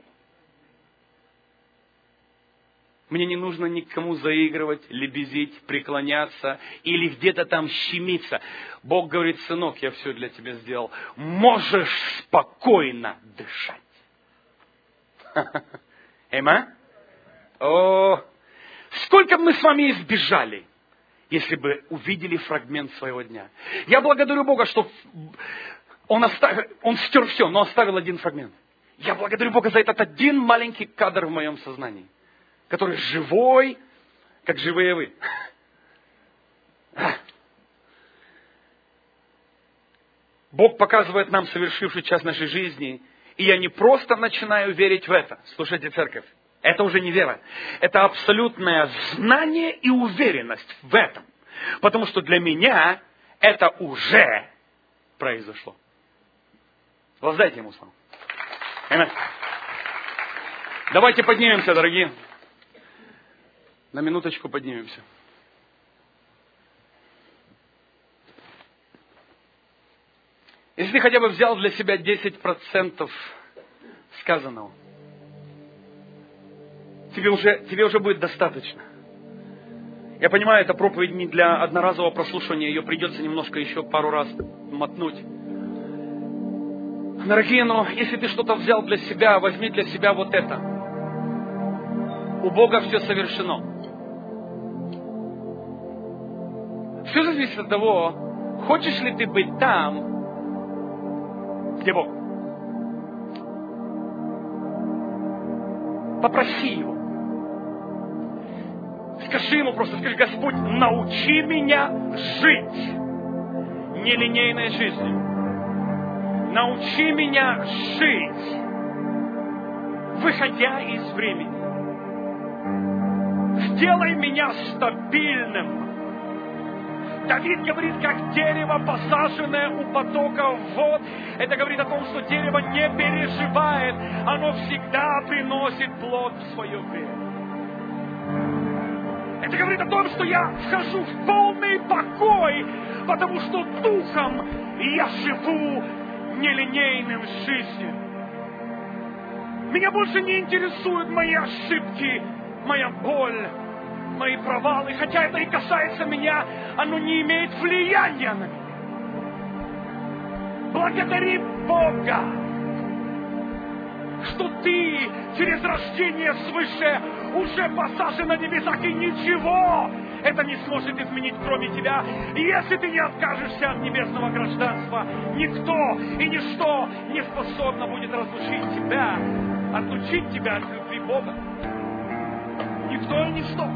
Мне не нужно никому заигрывать, лебезить, преклоняться или где-то там щемиться. Бог говорит, сынок, я все для тебя сделал. Можешь спокойно дышать. Эйма? О, сколько бы мы с вами избежали, если бы увидели фрагмент своего дня. Я благодарю Бога, что Он, оставил, он стер все, но оставил один фрагмент. Я благодарю Бога за этот один маленький кадр в моем сознании, который живой, как живые вы. Бог показывает нам совершившую часть нашей жизни, и я не просто начинаю верить в это. Слушайте, церковь, это уже не вера. Это абсолютное знание и уверенность в этом. Потому что для меня это уже произошло. Воздайте ему славу. Давайте поднимемся, дорогие. На минуточку поднимемся. Если ты хотя бы взял для себя десять процентов сказанного, тебе уже, тебе уже будет достаточно. Я понимаю, это проповедь не для одноразового прослушивания, ее придется немножко еще пару раз мотнуть. Дорогие, но если ты что-то взял для себя, возьми для себя вот это. У Бога все совершено. Все зависит от того, хочешь ли ты быть там, где Бог. Попроси Его. Скажи Ему просто, скажи, Господь, научи меня жить нелинейной жизнью. Научи меня жить, выходя из времени. Сделай меня стабильным. Давид говорит, как дерево, посаженное у потока вод. Это говорит о том, что дерево не переживает. Оно всегда приносит плод в свое время. Это говорит о том, что я вхожу в полный покой, потому что духом я живу нелинейным жизнью. Меня больше не интересуют мои ошибки, моя боль, мои провалы. Хотя это и касается меня, оно не имеет влияния на меня. Благодари Бога, что ты через рождение свыше уже посажен на небесах, и ничего это не сможет изменить, кроме тебя. И если ты не откажешься от небесного гражданства, никто и ничто не способно будет разлучить тебя, отлучить тебя от любви Бога. стоя ничто.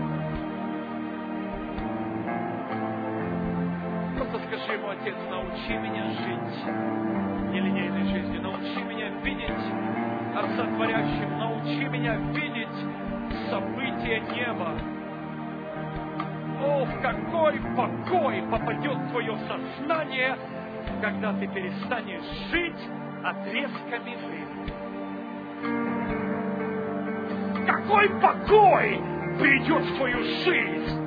Просто скажи ему: Отец, научи меня жить нелинейной жизнью, научи меня видеть Отца Творящим, научи меня видеть события неба. О, в какой покой попадет твое сознание, когда ты перестанешь жить отрезками времени. Какой покой придет в твою жизнь,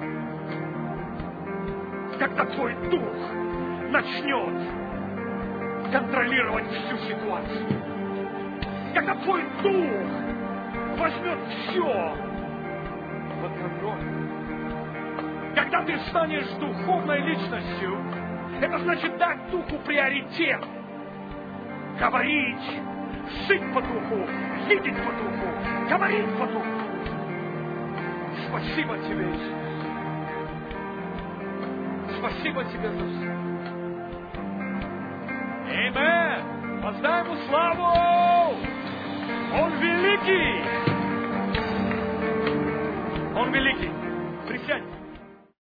когда твой дух начнет контролировать всю ситуацию. Когда твой дух возьмет все под контроль. Когда ты станешь духовной личностью, это значит дать духу приоритет. Говорить, жить по духу, видеть по духу, говорить по духу. Спасибо тебе, Иисус. Спасибо тебе за все. Аминь. Воздай ему славу. Он великий.